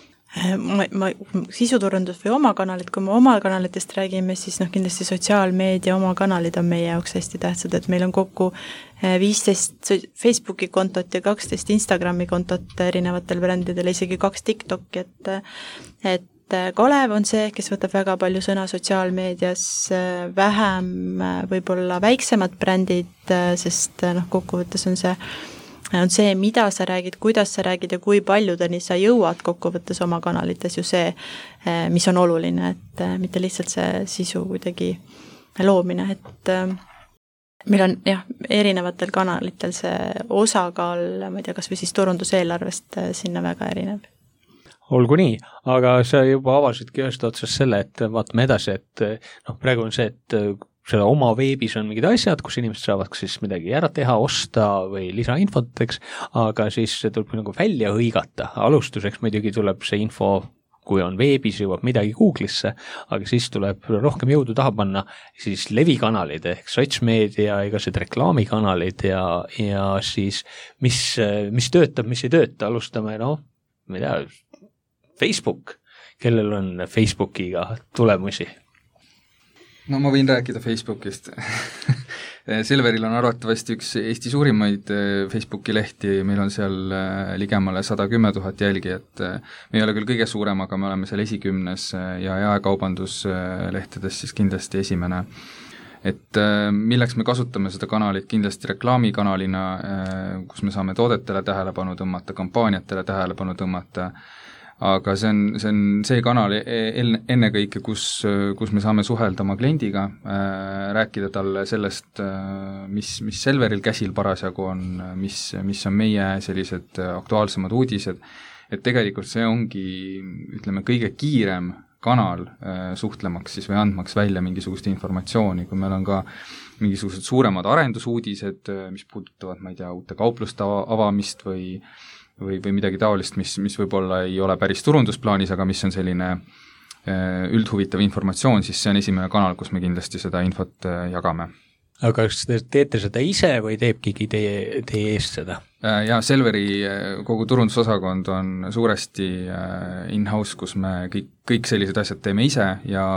Sisuturundus või oma kanalid, kui me oma kanalitest räägime, siis kindlasti sotsiaalmeedia oma kanalid on meie jaoks hästi tähtsad, et meil on kokku 15 Facebooki kontot ja 12 Instagrami kontot erinevatel brändidel, isegi 2 TikToki, et Kalev on see, kes võtab väga palju sõna sotsiaalmeedias, vähem võib-olla väiksemad brändid, sest kokkuvõttes on see, mida sa räägid, kuidas sa räägid ja kui paljudeni sa jõuad kokkuvõttes oma kanalites ju see, mis on oluline, et mitte lihtsalt see sisu kuidagi loomine, et meil on erinevatel kanalitel see osakaal, ma ei tea, kas või siis turunduseelarvest sinna väga erinev. Olgu nii, aga sa juba avasidki ühest otsast selle, et vaatame edasi, et praegu on see, et seda oma veebis on mingid asjad, kus inimesed saavad siis midagi ära teha, osta või lisainfot, eks, aga siis tuleb nagu välja hõigata. Alustuseks muidugi tuleb see info, kui on veebis, jõuab midagi Google'isse, aga siis tuleb rohkem jõudu taha panna siis levikanalid ehk sotsmeedia, igased reklaamikanalid ja siis mis töötab, mis ei tööta, alustame, ma ei tea, Facebook, kellel on Facebookiga tulemusi? No ma võin rääkida Facebookist. Selveril on arvatavasti üks Eesti suurimaid Facebooki lehti, meil on seal ligemale 110 000 jälgijat. Me ei ole küll kõige suurem, aga me oleme seal esikümnes ja jaekaubanduslehtedes siis kindlasti esimene. Et milleks me kasutame seda kanalit kindlasti reklaamikanalina, kus me saame toodetele tähelepanu tõmmata, kampaaniatele tähelepanu tõmmata, aga see on see kanal ennekõike, kus me saame suhelda oma kliendiga, rääkida talle sellest, mis Selveril käsil parasjagu on, mis on meie sellised aktuaalsemad uudised, et tegelikult see ongi, ütleme, kõige kiirem kanal suhtlemaks siis või andmaks välja mingisugust informatsiooni, kui meil on ka mingisugused suuremad arendusuudised, mis puudutavad, ma ei tea, uute kaupluste avamist või midagi taolist, mis võib-olla ei ole päris turundusplaanis, aga mis on selline üldhuvitav informatsioon, siis see on esimene kanal, kus me kindlasti seda infot jagame. Aga kas te teete seda ise või teeb keegi teie eest seda? Ja Selveri kogu turundusosakond on suuresti in-house, kus me kõik sellised asjad teeme ise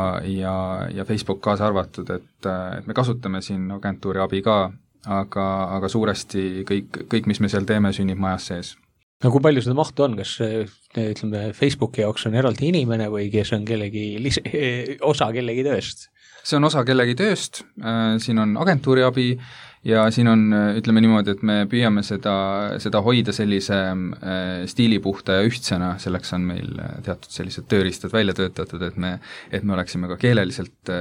ja Facebook kaasa arvatud, et me kasutame siin agentuuri abi ka, aga suuresti kõik, mis me seal teeme, sünnib majas sees. No kui palju seda mahtu on, kas ütleme, Facebooki jaoks on eraldi inimene või kes on osa kellegi tööst? See on osa kellegi tööst, siin on agentuuri abi ja siin on, ütleme niimoodi, et me püüame seda hoida sellise stiilipuhta ja ühtsena, selleks on meil teatud sellised tööriistad välja töötatud, et me oleksime ka keeleliselt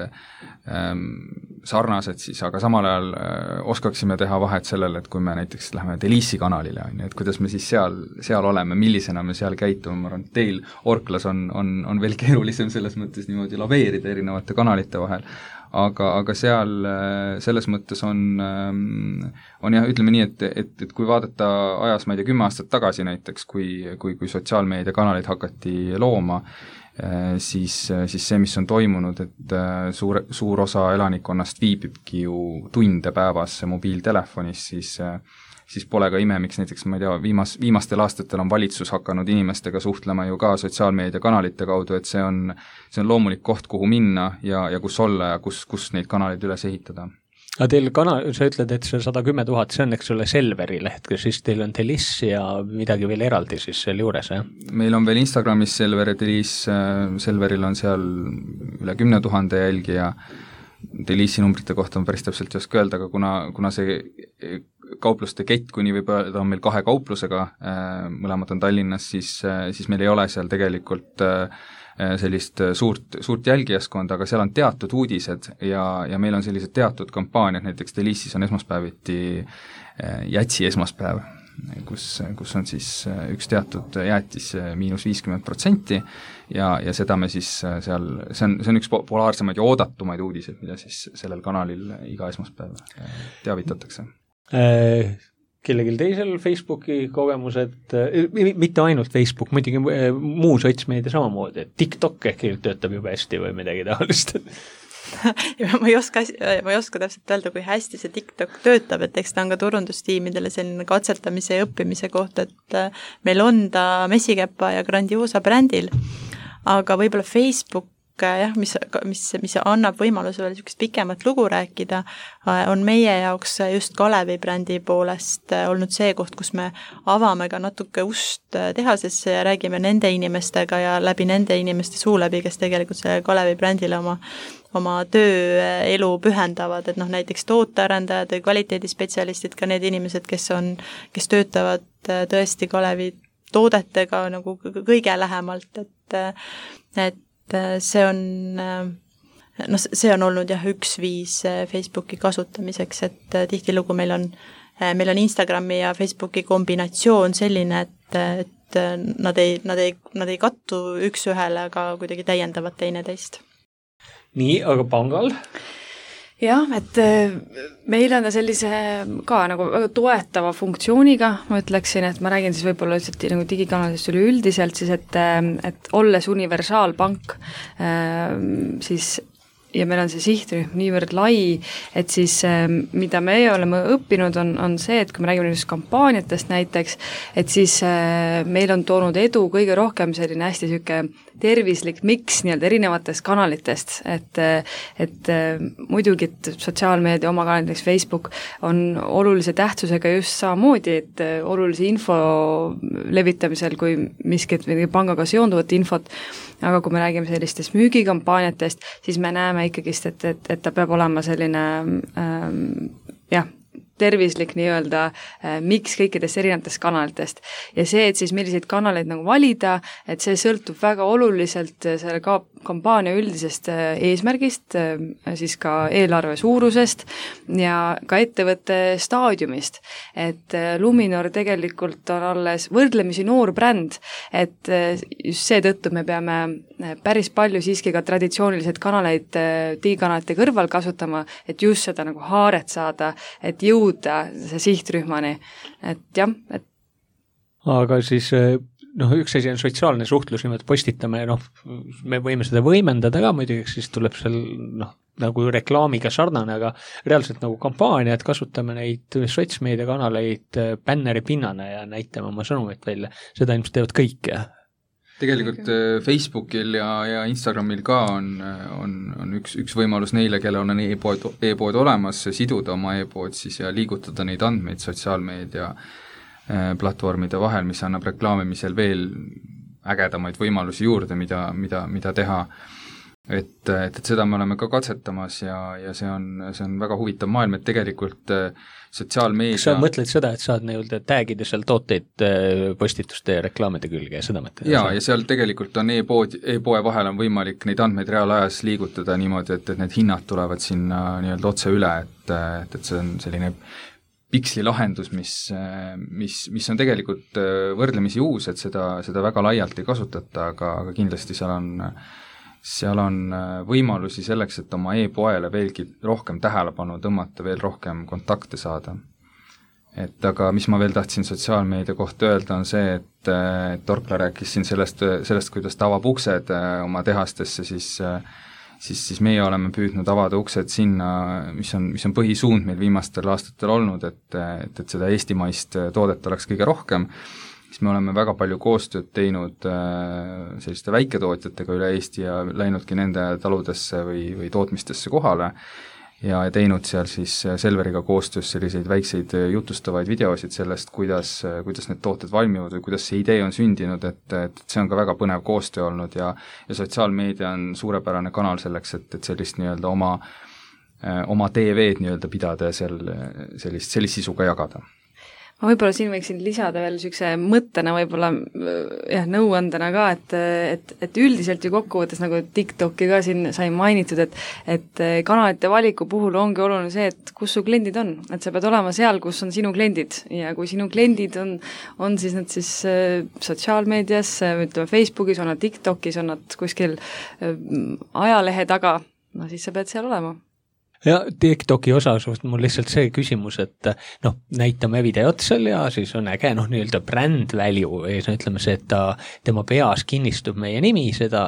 sarnased siis, aga samal ajal oskaksime teha vahet sellele, et kui me näiteks lähme Delice'i kanalile, et kuidas me siis seal oleme, millisena me seal käitume, ma arvan, et teil Orklas on veel keerulisem selles mõttes niimoodi laveerida erinevate kanalite vahel, aga seal selles mõttes on jah, ütleme nii, et kui vaadata ajas, ma ei tea, 10 aastat tagasi näiteks, kui sotsiaalmeediakanaleid hakati looma, siis see, mis on toimunud, et suur osa elanikkonnast viibibki ju tunde päevas mobiiltelefonis, siis pole ka ime, miks näiteks, ma ei tea, viimastel aastatel on valitsus hakanud inimestega suhtlema ju ka sotsiaalmeediakanalite kaudu, et see on loomulik koht, kuhu minna ja kus olla ja kus neid kanaleid üles ehitada. Aga teil sa ütled, et see 110 000, see on, eks ole, Selveri leht, siis teil on Delice ja midagi veel eraldi siis seal juures, jah? Meil on veel Instagramis Selver ja Delice, Selveril on seal üle 10 000 jälgija, Delice'i numbrite kohta on päris täpselt ei oska öelda, aga kuna see kaupluste kett, kui nii võib öelda, on meil 2 kauplusega, mõlemad on Tallinnas, siis meil ei ole seal tegelikult sellist suurt jälgijaskonda, aga seal on teatud uudised ja meil on sellised teatud kampaaniad, näiteks Delice'is on esmaspäeviti jätsi esmaspäev, kus on siis üks teatud jäätis -50% ja seda me siis seal, see on üks populaarsemaid ja oodatumaid uudiseid, mida siis sellel kanalil iga esmaspäev teavitatakse. Kellelgi teisel Facebooki kogemused, mitte ainult Facebook, muidugi muu sotsmeedia samamoodi, et TikTok ehk töötab juba hästi või midagi taolist. ma ei oska täpselt öelda, kui hästi see TikTok töötab, et eks ta on ka turundustiimidele selline katsetamise ja õppimise koht, et meil on ta Messikäpa ja Grandiosa brändil, aga võib-olla Facebook jah, mis annab võimaluse veel niisugust pikemat lugu rääkida, on meie jaoks just Kalevi brändi poolest olnud see koht, kus me avame ka natuke ust tehasesse ja räägime nende inimestega ja läbi nende inimeste suu läbi, kes tegelikult selle Kalevi brändile oma tööelu pühendavad, et näiteks tootearendajad või kvaliteedispetsialistid, ka need inimesed, kes töötavad tõesti Kalevi toodetega nagu kõige lähemalt, et see on olnud jah üks viis Facebooki kasutamiseks, et tihtilugu meil on Instagrami ja Facebooki kombinatsioon selline, et nad ei kattu üks ühele, aga kuidagi täiendavad teineteist. Nii, aga pangal? Jah, et meil on ta sellise ka nagu väga toetava funktsiooniga, ma ütleksin, et ma räägin siis võib-olla lihtsalt nagu digikanalist üleüldiselt, siis et olles universaalpank, siis ja meil on see sihtrühm niivõrd lai, et siis mida me oleme õppinud on see, et kui me räägime nendest kampaaniatest näiteks, et siis meil on toonud edu kõige rohkem selline hästi sihuke tervislik miks nii-öelda erinevatest kanalitest, et muidugi, et sotsiaalmeedia oma kanal, näiteks Facebook, on olulise tähtsusega just samamoodi, et olulise info levitamisel kui miskit või pangaga seonduvat infot, aga kui me räägime sellistest müügikampaaniatest, siis me näeme ikkagist, et ta peab olema selline tervislik nii-öelda miks kõikidest erinevatest kanalitest. Ja see, et siis milliseid kanaleid nagu valida, et see sõltub väga oluliselt selle kampaania üldisest eesmärgist, siis ka eelarve suurusest ja ka ettevõtte staadiumist. Et Luminor tegelikult on alles võrdlemisi noor bränd, et just seetõttu me peame päris palju siiski ka traditsioonilised kanaleid digikanalite kõrval kasutama, et just seda nagu haaret saada, et jõuda see sihtrühmani, et jah, et aga siis üks asi on sotsiaalne suhtlus, nimelt postitame, me võime seda võimendada ka muidugi, siis tuleb seal nagu reklaamiga sarnane, aga reaalselt nagu kampaania, et kasutame neid sotsmeediakanaleid bänneri pinnana ja näitame oma sõnumit välja, seda ilmselt teevad kõik, jah? Tegelikult Facebookil ja Instagramil ka on üks võimalus neile, kellel on e-pood olemas, siduda oma e-pood siis ja liigutada neid andmeid sotsiaalmeedia platvormide vahel, mis annab reklaamimisel veel ägedamaid võimalusi juurde, mida teha. et seda me oleme ka katsetamas ja see on väga huvitav maailm, et tegelikult sotsiaalmeedia... Kas sa mõtled seda, et saad nii-öelda tagida seal tooteid postituste ja reklaamide külge ja seda mõtled? Jaa, ja seal tegelikult on e-poe vahel on võimalik neid andmeid reaalajas liigutada niimoodi, et need hinnad tulevad sinna nii-öelda otse üle, et see on selline piksli lahendus, mis on tegelikult võrdlemisi uus, et seda väga laialt ei kasutata, aga kindlasti seal on võimalusi selleks, et oma e-poele veelgi rohkem tähelepanu tõmmata, veel rohkem kontakte saada. Et aga mis ma veel tahtsin sotsiaalmeedia kohta öelda, on see, et Orkla rääkis siin sellest, kuidas ta avab uksed oma tehastesse, siis meie oleme püüdnud avada uksed sinna, mis on põhisuund meil viimastel aastatel olnud, et seda eestimaist toodet oleks kõige rohkem, siis me oleme väga palju koostööd teinud selliste väiketootjatega üle Eesti ja läinudki nende taludesse või tootmistesse kohale ja teinud seal siis Selveriga koostöös selliseid väikseid jutustavaid videosid sellest, kuidas need tooted valmivad või kuidas see idee on sündinud, et see on ka väga põnev koostöö olnud ja sotsiaalmeedia on suurepärane kanal selleks, et sellist nii-öelda oma TV-d nii-öelda pidada ja seal sellist sisu ka jagada. Ma võib-olla siin võiksin lisada veel niisuguse mõttena võib-olla nõuandena ka, et üldiselt ju kokkuvõttes nagu TikToki ka siin sai mainitud, et kanalite valiku puhul ongi oluline see, et kus su kliendid on, et sa pead olema seal, kus on sinu kliendid ja kui sinu kliendid on siis nad siis sotsiaalmeedias, ütleme Facebookis, on nad TikTokis, on nad kuskil ajalehe taga, no siis sa pead seal olema. Ja TikToki osas mul lihtsalt see küsimus, et näitame videot seal ja siis on äge, nii-öelda brand value ja ütleme see, et tema peas kinnistub meie nimi,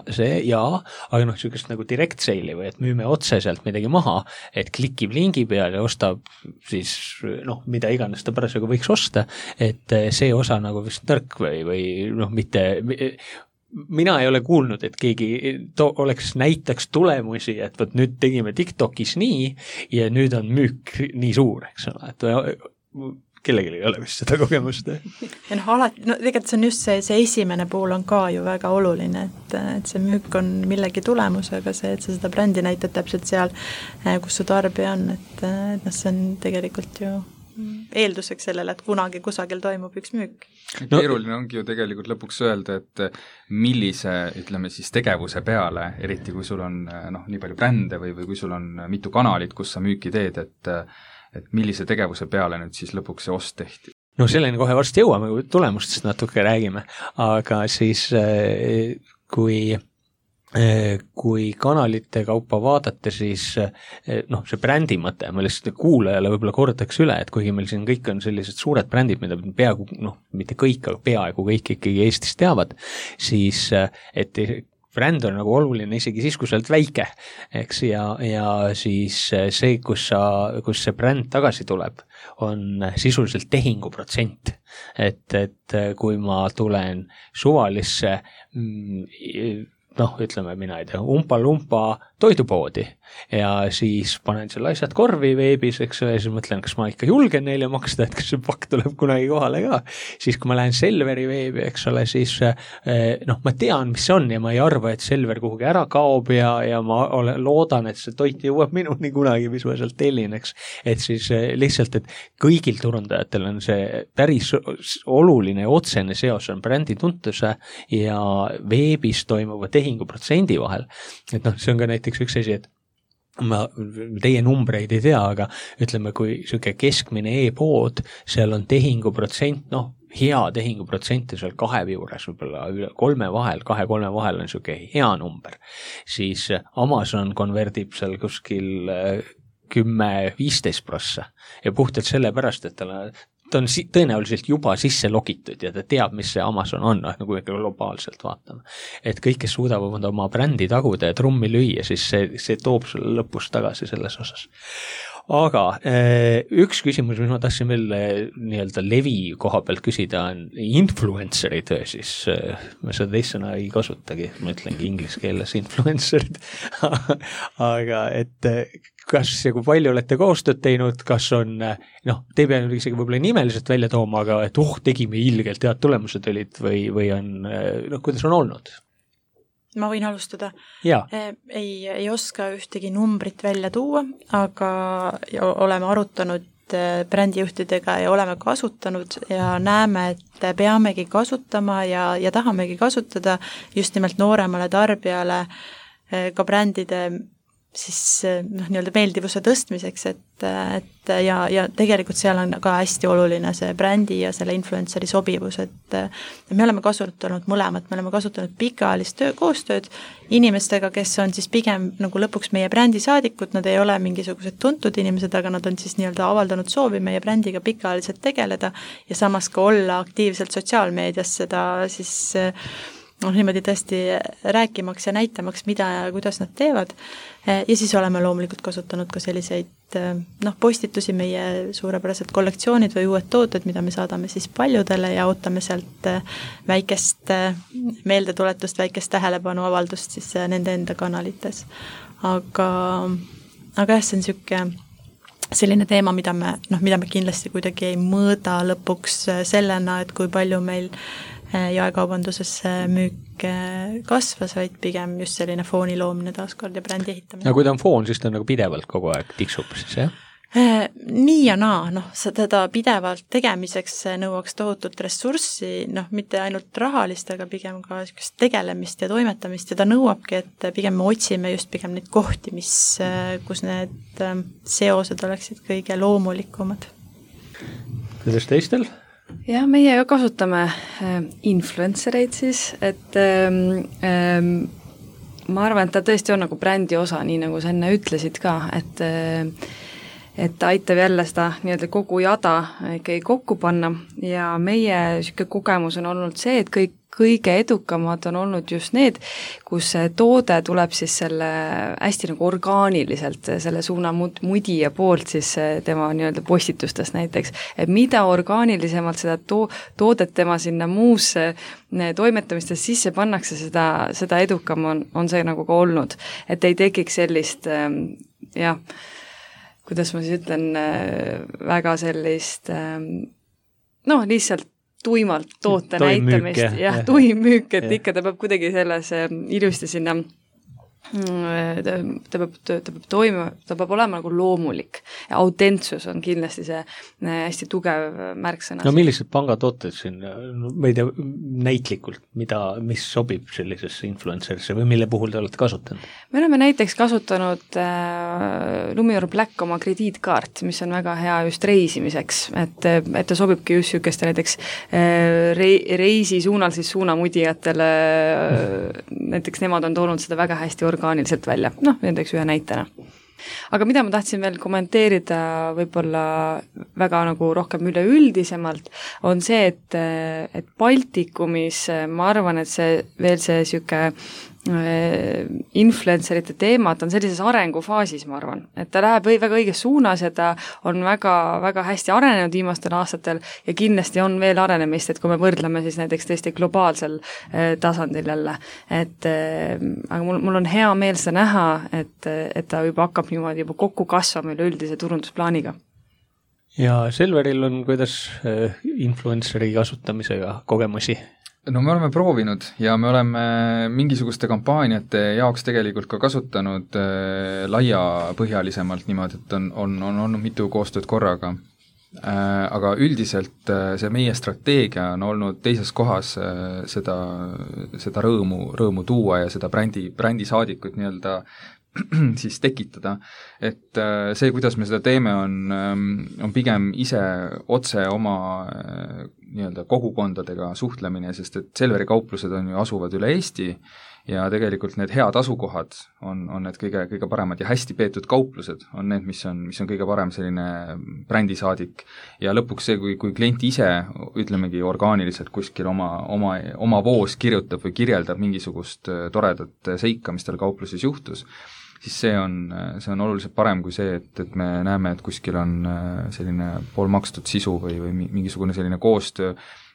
aga niisugust nagu direct sale'i või et müüme otseselt midagi maha, et klikib lingi peal ja ostab siis mida iganes ta parasjagu võiks osta, et see osa nagu vist nõrk või mitte... Mina ei ole kuulnud, et keegi näitaks tulemusi, et võt nüüd tegime TikTokis nii ja nüüd on müük nii suur, eks ole, et kellelgi ei ole vist seda kogemust. Ja alati, tegelikult see on just see esimene pool on ka ju väga oluline, et see müük on millegi tulemusega, see, et sa seda brändi näitad täpselt seal, kus su tarbija on, et see on tegelikult ju eelduseks sellele, et kunagi kusagil toimub üks müük. Keeruline ongi ju tegelikult lõpuks öelda, et millise, ütleme siis tegevuse peale, eriti kui sul on nii palju brände või kui sul on mitu kanalit, kus sa müüki teed, et millise tegevuse peale nüüd siis lõpuks see ost tehti. Selleni kohe varsti jõuame, kui tulemustest natuke räägime, aga siis kui kanalite kaupa vaadata, siis see brändi mõte, ma lihtsalt kuulajale võib-olla kordaks üle, et kuigi meil siin kõik on sellised suured brändid, mida peaaegu, mitte kõik, aga peaaegu kõik ikkagi Eestis teavad, siis et bränd on nagu oluline isegi siis, kui sa oled väike, eks, ja siis see, kus see bränd tagasi tuleb, on sisuliselt tehinguprotsent. Et kui ma tulen suvalisse ütleme, mina ei tea, umpa-lumpa toidupoodi ja siis panen selle asjad korvi veebis, eks ole, ja siis mõtlen, kas ma ikka julgen neile maksta, et kas see pakk tuleb kunagi kohale ka. Siis kui ma lähen Selveri veebi, eks ole, siis ma tean, mis see on ja ma ei arva, et Selver kuhugi ära kaob ja ma loodan, et see toit jõuab minuni kunagi, mis ma sealt tellin, eks. Et siis lihtsalt, et kõigil turundajatel on see päris oluline otsene seos on brändi tuntuse ja veebis toimuva tehinguprotsendi vahel. Et see on ka näiteks üks asi, et ma teie numbreid ei tea, aga ütleme, kui selline keskmine e-pood, seal on tehinguprotsent, hea tehinguprotsent seal 2 juures, võib-olla üle 3 vahel, 2-3 vahel on selline hea number, siis Amazon konverdib seal kuskil 10-15% ja puhtalt sellepärast, et ta on tõenäoliselt juba sisse logitud ja ta teab, mis see Amazon on, nagu globaalselt vaatame. Et kõik, kes suudavad oma brändi taguda ja trummi lüüa, siis see toob sulle lõpus tagasi selles osas. Aga üks küsimus, mis ma tahtsin veel nii-öelda levi koha pealt küsida, on influencerid, siis ma seda teist sõna ei kasutagi, ma ütlengi inglise keeles influencerid, aga et kas ja kui palju olete koostööd teinud, kas on, te pean isegi võib-olla nimeliselt välja tooma, aga et tegime ilgelt head tulemused olid või on, kuidas on olnud? ma võin alustada. Jaa. Ei oska ühtegi numbrit välja tuua, aga oleme arutanud brändijuhtidega ja oleme kasutanud ja näeme, et peamegi kasutama ja tahamegi kasutada just nimelt nooremale tarbijale ka brändide siis nii-öelda meeldivuse tõstmiseks, et ja tegelikult seal on ka hästi oluline see brändi ja selle influenceri sobivus, et me oleme kasutanud mõlemat, me oleme kasutanud pikaajalist koostööd inimestega, kes on siis pigem nagu lõpuks meie brändisaadikud, nad ei ole mingisugused tuntud inimesed, aga nad on siis nii-öelda avaldanud soovi meie brändiga pikaajaliselt tegeleda ja samas ka olla aktiivselt sotsiaalmeedias seda siis niimoodi tõesti rääkimaks ja näitamaks, mida ja kuidas nad teevad. Ja siis oleme loomulikult kasutanud ka selliseid postitusi, meie suurepärased kollektsioonid või uued tooted, mida me saadame siis paljudele ja ootame sealt väikest meeldetuletust, väikest tähelepanu avaldust siis nende enda kanalites. Aga jah, see on selline teema, mida me kindlasti kuidagi ei mõõda lõpuks sellena, et kui palju meil jaekaubanduses müük kasvas, vaid pigem just selline fooni loomine taaskord ja brändi ehitamine. Ja kui ta on foon, siis ta nagu pidevalt kogu aeg tiksub siis, jah? Nii ja naa, seda pidevalt tegemiseks nõuaks tohutut ressurssi, mitte ainult rahalist, aga pigem ka tegelemist ja toimetamist ja ta nõuabki, et pigem me otsime just pigem neid kohti, kus need seosed oleksid kõige loomulikumad. Kuidas teistel? Jah, meie kasutame influencereid siis, et ma arvan, et ta tõesti on nagu brändi osa, nii nagu sa enne ütlesid ka, et aitab jälle seda nii-öelda kogu jada ikkagi kokku panna ja meie selline kogemus on olnud see, et kõige edukamad on olnud just need, kus see toode tuleb siis selle hästi nagu orgaaniliselt, selle suunamudija poolt siis tema nii-öelda postitustes näiteks, et mida orgaanilisemalt seda toodet tema sinna muusse toimetamistes sisse pannakse, seda edukam on see nagu ka olnud, et ei tekiks sellist kuidas ma siis ütlen, väga sellist lihtsalt tuimalt toote näitamist ja tuimüük, et ikka ta peab kuidagi selles ilusti sinna ta peab olema nagu loomulik ja autentsus on kindlasti see hästi tugev märksõna. No millised pangatooted siin, ma ei tea, näitlikult, mis sobib sellisesse influencerisse või mille puhul te olete kasutanud? Me oleme näiteks kasutanud Lumior Black oma krediitkaart, mis on väga hea just reisimiseks, et ta sobibki just niisugeste näiteks reisi suunal siis suunamudijatele, näiteks nemad on toonud seda väga hästi orgaaniliselt välja, näiteks ühe näitena. Aga mida ma tahtsin veel kommenteerida võib-olla väga nagu rohkem üleüldisemalt, on see, et Baltikumis ma arvan, et see veel see niisugune influencerite teemat on sellises arengufaasis, ma arvan, et ta läheb väga õiges suunas ja ta on väga, väga hästi arenenud viimastel aastatel ja kindlasti on veel arenemist, et kui me võrdleme siis näiteks tõesti globaalsel tasandil jälle, aga mul on hea meel seda näha, et ta juba hakkab niimoodi juba kokku kasvama üleüldise turundusplaaniga. Ja Selveril on kuidas influenceri kasutamisega kogemusi? No me oleme proovinud ja me oleme mingisuguste kampaaniate jaoks tegelikult ka kasutanud laiapõhjalisemalt niimoodi, et on olnud mitu koostööd korraga. Aga üldiselt see meie strateegia on olnud teises kohas seda rõõmu tuua ja seda brändi saadikut nii-öelda siis tekitada, et see, kuidas me seda teeme, on pigem ise otse oma nii-öelda kogukondadega suhtlemine, sest et Selveri kauplused on ju asuvad üle Eesti ja tegelikult need head asukohad on need kõige paremad ja hästi peetud kauplused on need, mis on kõige parem selline brändisaadik ja lõpuks see, kui klient ise, ütlemegi orgaaniliselt kuskil oma voos kirjutab või kirjeldab mingisugust toredat seika, mis tal kaupluses juhtus, siis see on oluliselt parem kui see, et me näeme, et kuskil on selline poolmakstud sisu või mingisugune selline koostöö,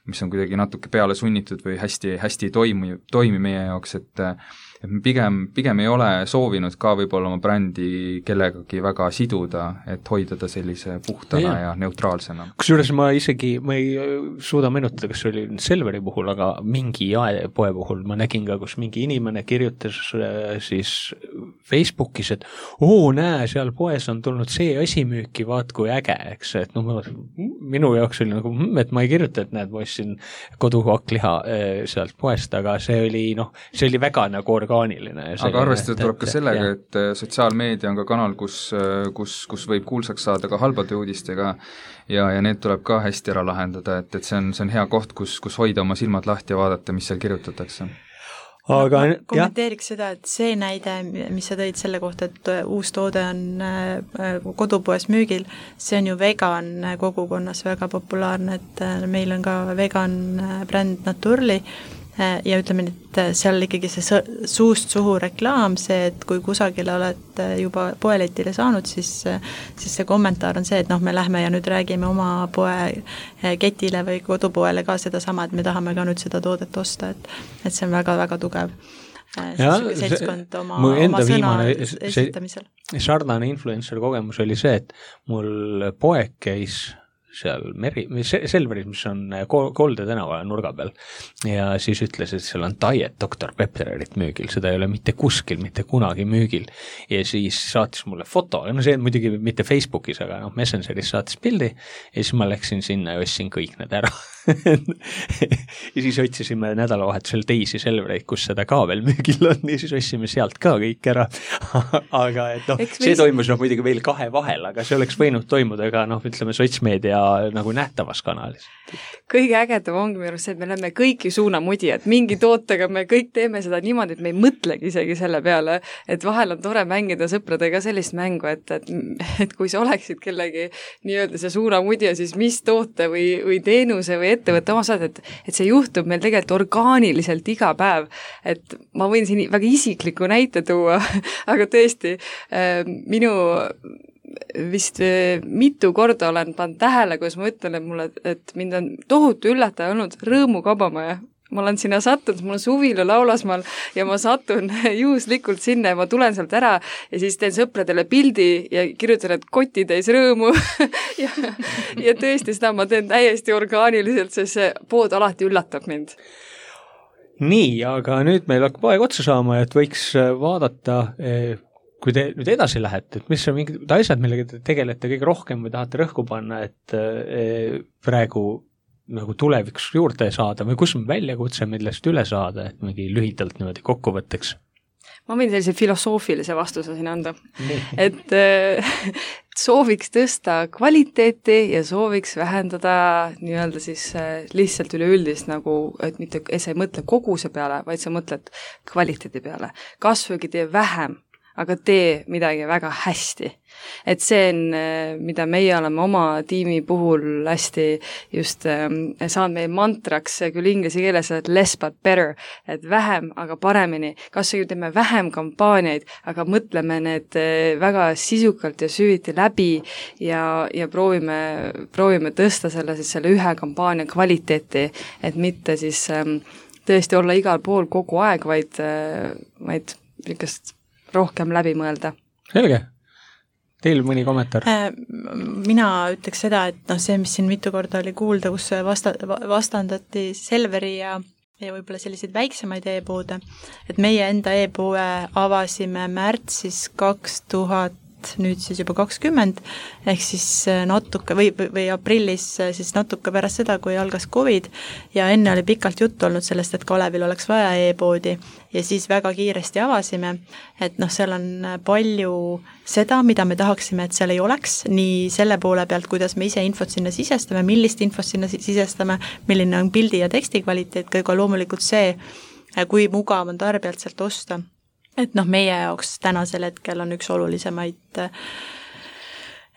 mis on kuidagi natuke peale sunnitud või hästi toimi meie jaoks, et pigem ei ole soovinud ka võib-olla oma brändi kellegagi väga siduda, et hoida ta sellise puhtana ja neutraalsena. Kusjuures ma ei suuda meenutada, kas see oli Selveri puhul, aga mingi jaepoe puhul ma nägin ka, kus mingi inimene kirjutas siis Facebookis, et näe, seal poes on tulnud see asi müüki, vaat kui äge, eks, et minu jaoks oli nagu, et ma ei kirjuta, et näed, ma ostsin koduhakkliha sealt poest, aga see oli väga nagu orgaaniline. Aga arvestada tuleb ka sellega, et sotsiaalmeedia on ka kanal, kus võib kuulsaks saada ka halbade uudistega ja need tuleb ka hästi ära lahendada, et see on hea koht, kus hoida oma silmad lahti ja vaadata, mis seal kirjutatakse. Aga kommenteeriks seda, et see näide, mis sa tõid selle kohta, et uus toode on kodupoes müügil, see on ju vegan kogukonnas väga populaarne, et meil on ka vegan bränd Naturli ja ütleme, et seal ikkagi see suust suhu reklaam, see, et kui kusagile oled juba poeletile saanud, siis see kommentaar on see, et me lähme ja nüüd räägime oma poe ketile või kodupoele ka seda sama, et me tahame ka nüüd seda toodet osta, et see on väga-väga tugev seltskond oma sõna esitamisel. Sarnane influencer kogemus oli see, et mul poeg käis seal Selveris, mis on Kolde tänava nurga peal ja siis ütles, et seal on Diet Dr. Pepperit müügil, seda ei ole mitte kuskil, mitte kunagi müügil ja siis saatis mulle foto, see muidugi mitte Facebookis, aga Messengeris saatis pildi ja siis ma läksin sinna ja ostsin kõik need ära ja siis otsisime nädalavahetusel teisi Selvereid, kus seda ka veel müügil on ja siis ostsime sealt ka kõik ära aga et see toimus muidugi veel 2 vahel, aga see oleks võinud toimuda ka ütleme sotsmeedia nagu nähtavas kanalis. Kõige ägedam ongi minu arust see, et me oleme kõiki suunamudi, et mingi tootega me kõik teeme seda niimoodi, et me ei mõtlegi isegi selle peale, et vahel on tore mängida sõpradega sellist mängu, et kui sa oleksid kellegi nii-öelda see suunamudi ja siis mis toote või teenuse või ettevõtte osad, et see juhtub meil tegelikult orgaaniliselt iga päev, et ma võin siin väga isikliku näite tuua, aga tõesti minu vist mitu korda olen pannud tähele, kus ma ütlen, et mulle, et mind on tohutu üllataja olnud Rõõmu kaubamaja. Ma olen sinna sattunud, mul on suvila Laulasmaal ja ma satun juhuslikult sinna ja ma tulen sealt ära ja siis teen sõpradele pildi ja kirjutan, et koti täis rõõmu ja tõesti seda ma teen täiesti orgaaniliselt, sest see pood alati üllatab mind. Nii, aga nüüd meil hakkab aeg otsa saama, et võiks vaadata kui te nüüd edasi lähete, et mis on mingid asjad, millega te tegelete kõige rohkem või tahate rõhku panna, et praegu nagu tuleviks juurde saada või kus on väljakutse, millest üle saada, et mingi lühidalt niimoodi kokkuvõtteks? Ma võin sellise filosoofilise vastuse siin anda, et sooviks tõsta kvaliteeti ja sooviks vähendada nii-öelda siis lihtsalt üleüldist nagu, et mitte sa ei mõtle koguse peale, vaid sa mõtled kvaliteedi peale. Kasvõgi tee vähem, aga tee midagi väga hästi. Et see on, mida meie oleme oma tiimi puhul hästi just saanud meie mantraks küll inglise keeles, et less but better, et vähem, aga paremini. Kas ju teeme vähem kampaaniaid, aga mõtleme need väga sisukalt ja süviti läbi ja proovime tõsta selle ühe kampaania kvaliteeti, et mitte siis tõesti olla igal pool kogu aeg, vaid niisugust rohkem läbi mõelda. Selge. Teil mõni kommentaar? Mina ütleks seda, et see, mis siin mitu korda oli kuulda, kus vastandati Selveri ja võib-olla selliseid väiksemaid e-poode, et meie enda e-poe avasime märtsis 2000, nüüd siis juba 20, ehk siis natuke või aprillis siis natuke pärast seda, kui algas COVID ja enne oli pikalt juttu olnud sellest, et Kalevil oleks vaja e-poodi ja siis väga kiiresti avasime, et seal on palju seda, mida me tahaksime, et seal ei oleks, nii selle poole pealt, kuidas me ise infot sinna sisestame, millist infot sinna sisestame, milline on pildi ja teksti kvaliteet, ka loomulikult see, kui mugav on tarbijalt sealt osta. Et meie jaoks tänasel hetkel on üks olulisemaid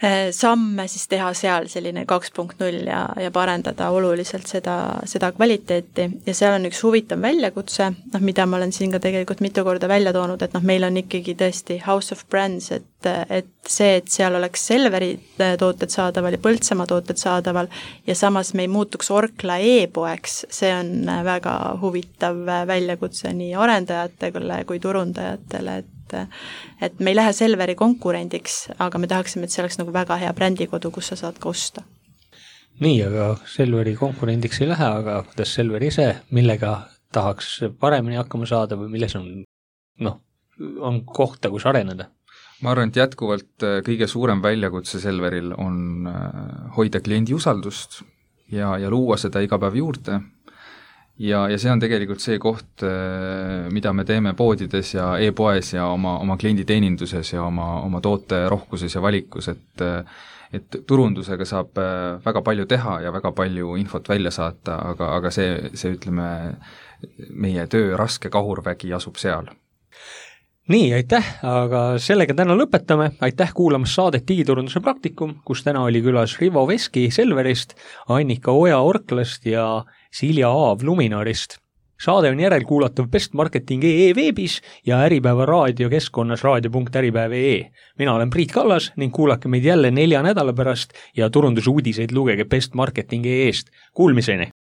samme siis teha seal selline 2.0 ja parendada oluliselt seda kvaliteeti ja seal on üks huvitav väljakutse, mida ma olen siin ka tegelikult mitu korda välja toonud, et meil on ikkagi tõesti House of Brands, et seal oleks Selveri tooted saadaval ja Põltsamaa tooted saadaval ja samas me ei muutuks Orkla e-poeks, see on väga huvitav väljakutse nii arendajatele kui turundajatele, et me ei lähe Selveri konkurendiks, aga me tahaksime, et see oleks nagu väga hea brändikodu, kus sa saad ka osta. Nii, aga Selveri konkurendiks ei lähe, aga kuidas Selver ise, millega tahaks paremini hakkama saada või milles on kohta, kus areneda? Ma arvan, et jätkuvalt kõige suurem väljakutse Selveril on hoida kliendi usaldust ja luua seda iga päev juurde. Ja see on tegelikult see koht, mida me teeme poodides ja e-poes ja oma klienditeeninduses ja oma toote rohkuses ja valikus, et turundusega saab väga palju teha ja väga palju infot välja saata, aga see ütleme, meie töö raske kahurvägi asub seal. Nii, aitäh, aga sellega täna lõpetame. Aitäh kuulamast saadet Digiturunduse praktikum, kus täna oli külas Rivo Veski Selverist, Annika Oja Orklast ja Silja Aav Luminarist. Saade on järelkuulatav bestmarketing.ee veebis ja Äripäeva raadiokeskkonnas raadio.äripäev.ee. Mina olen Priit Kallas ning kuulake meid jälle 4 nädala pärast ja turundusuudiseid lugege bestmarketing.ee-st. Kuulmiseni!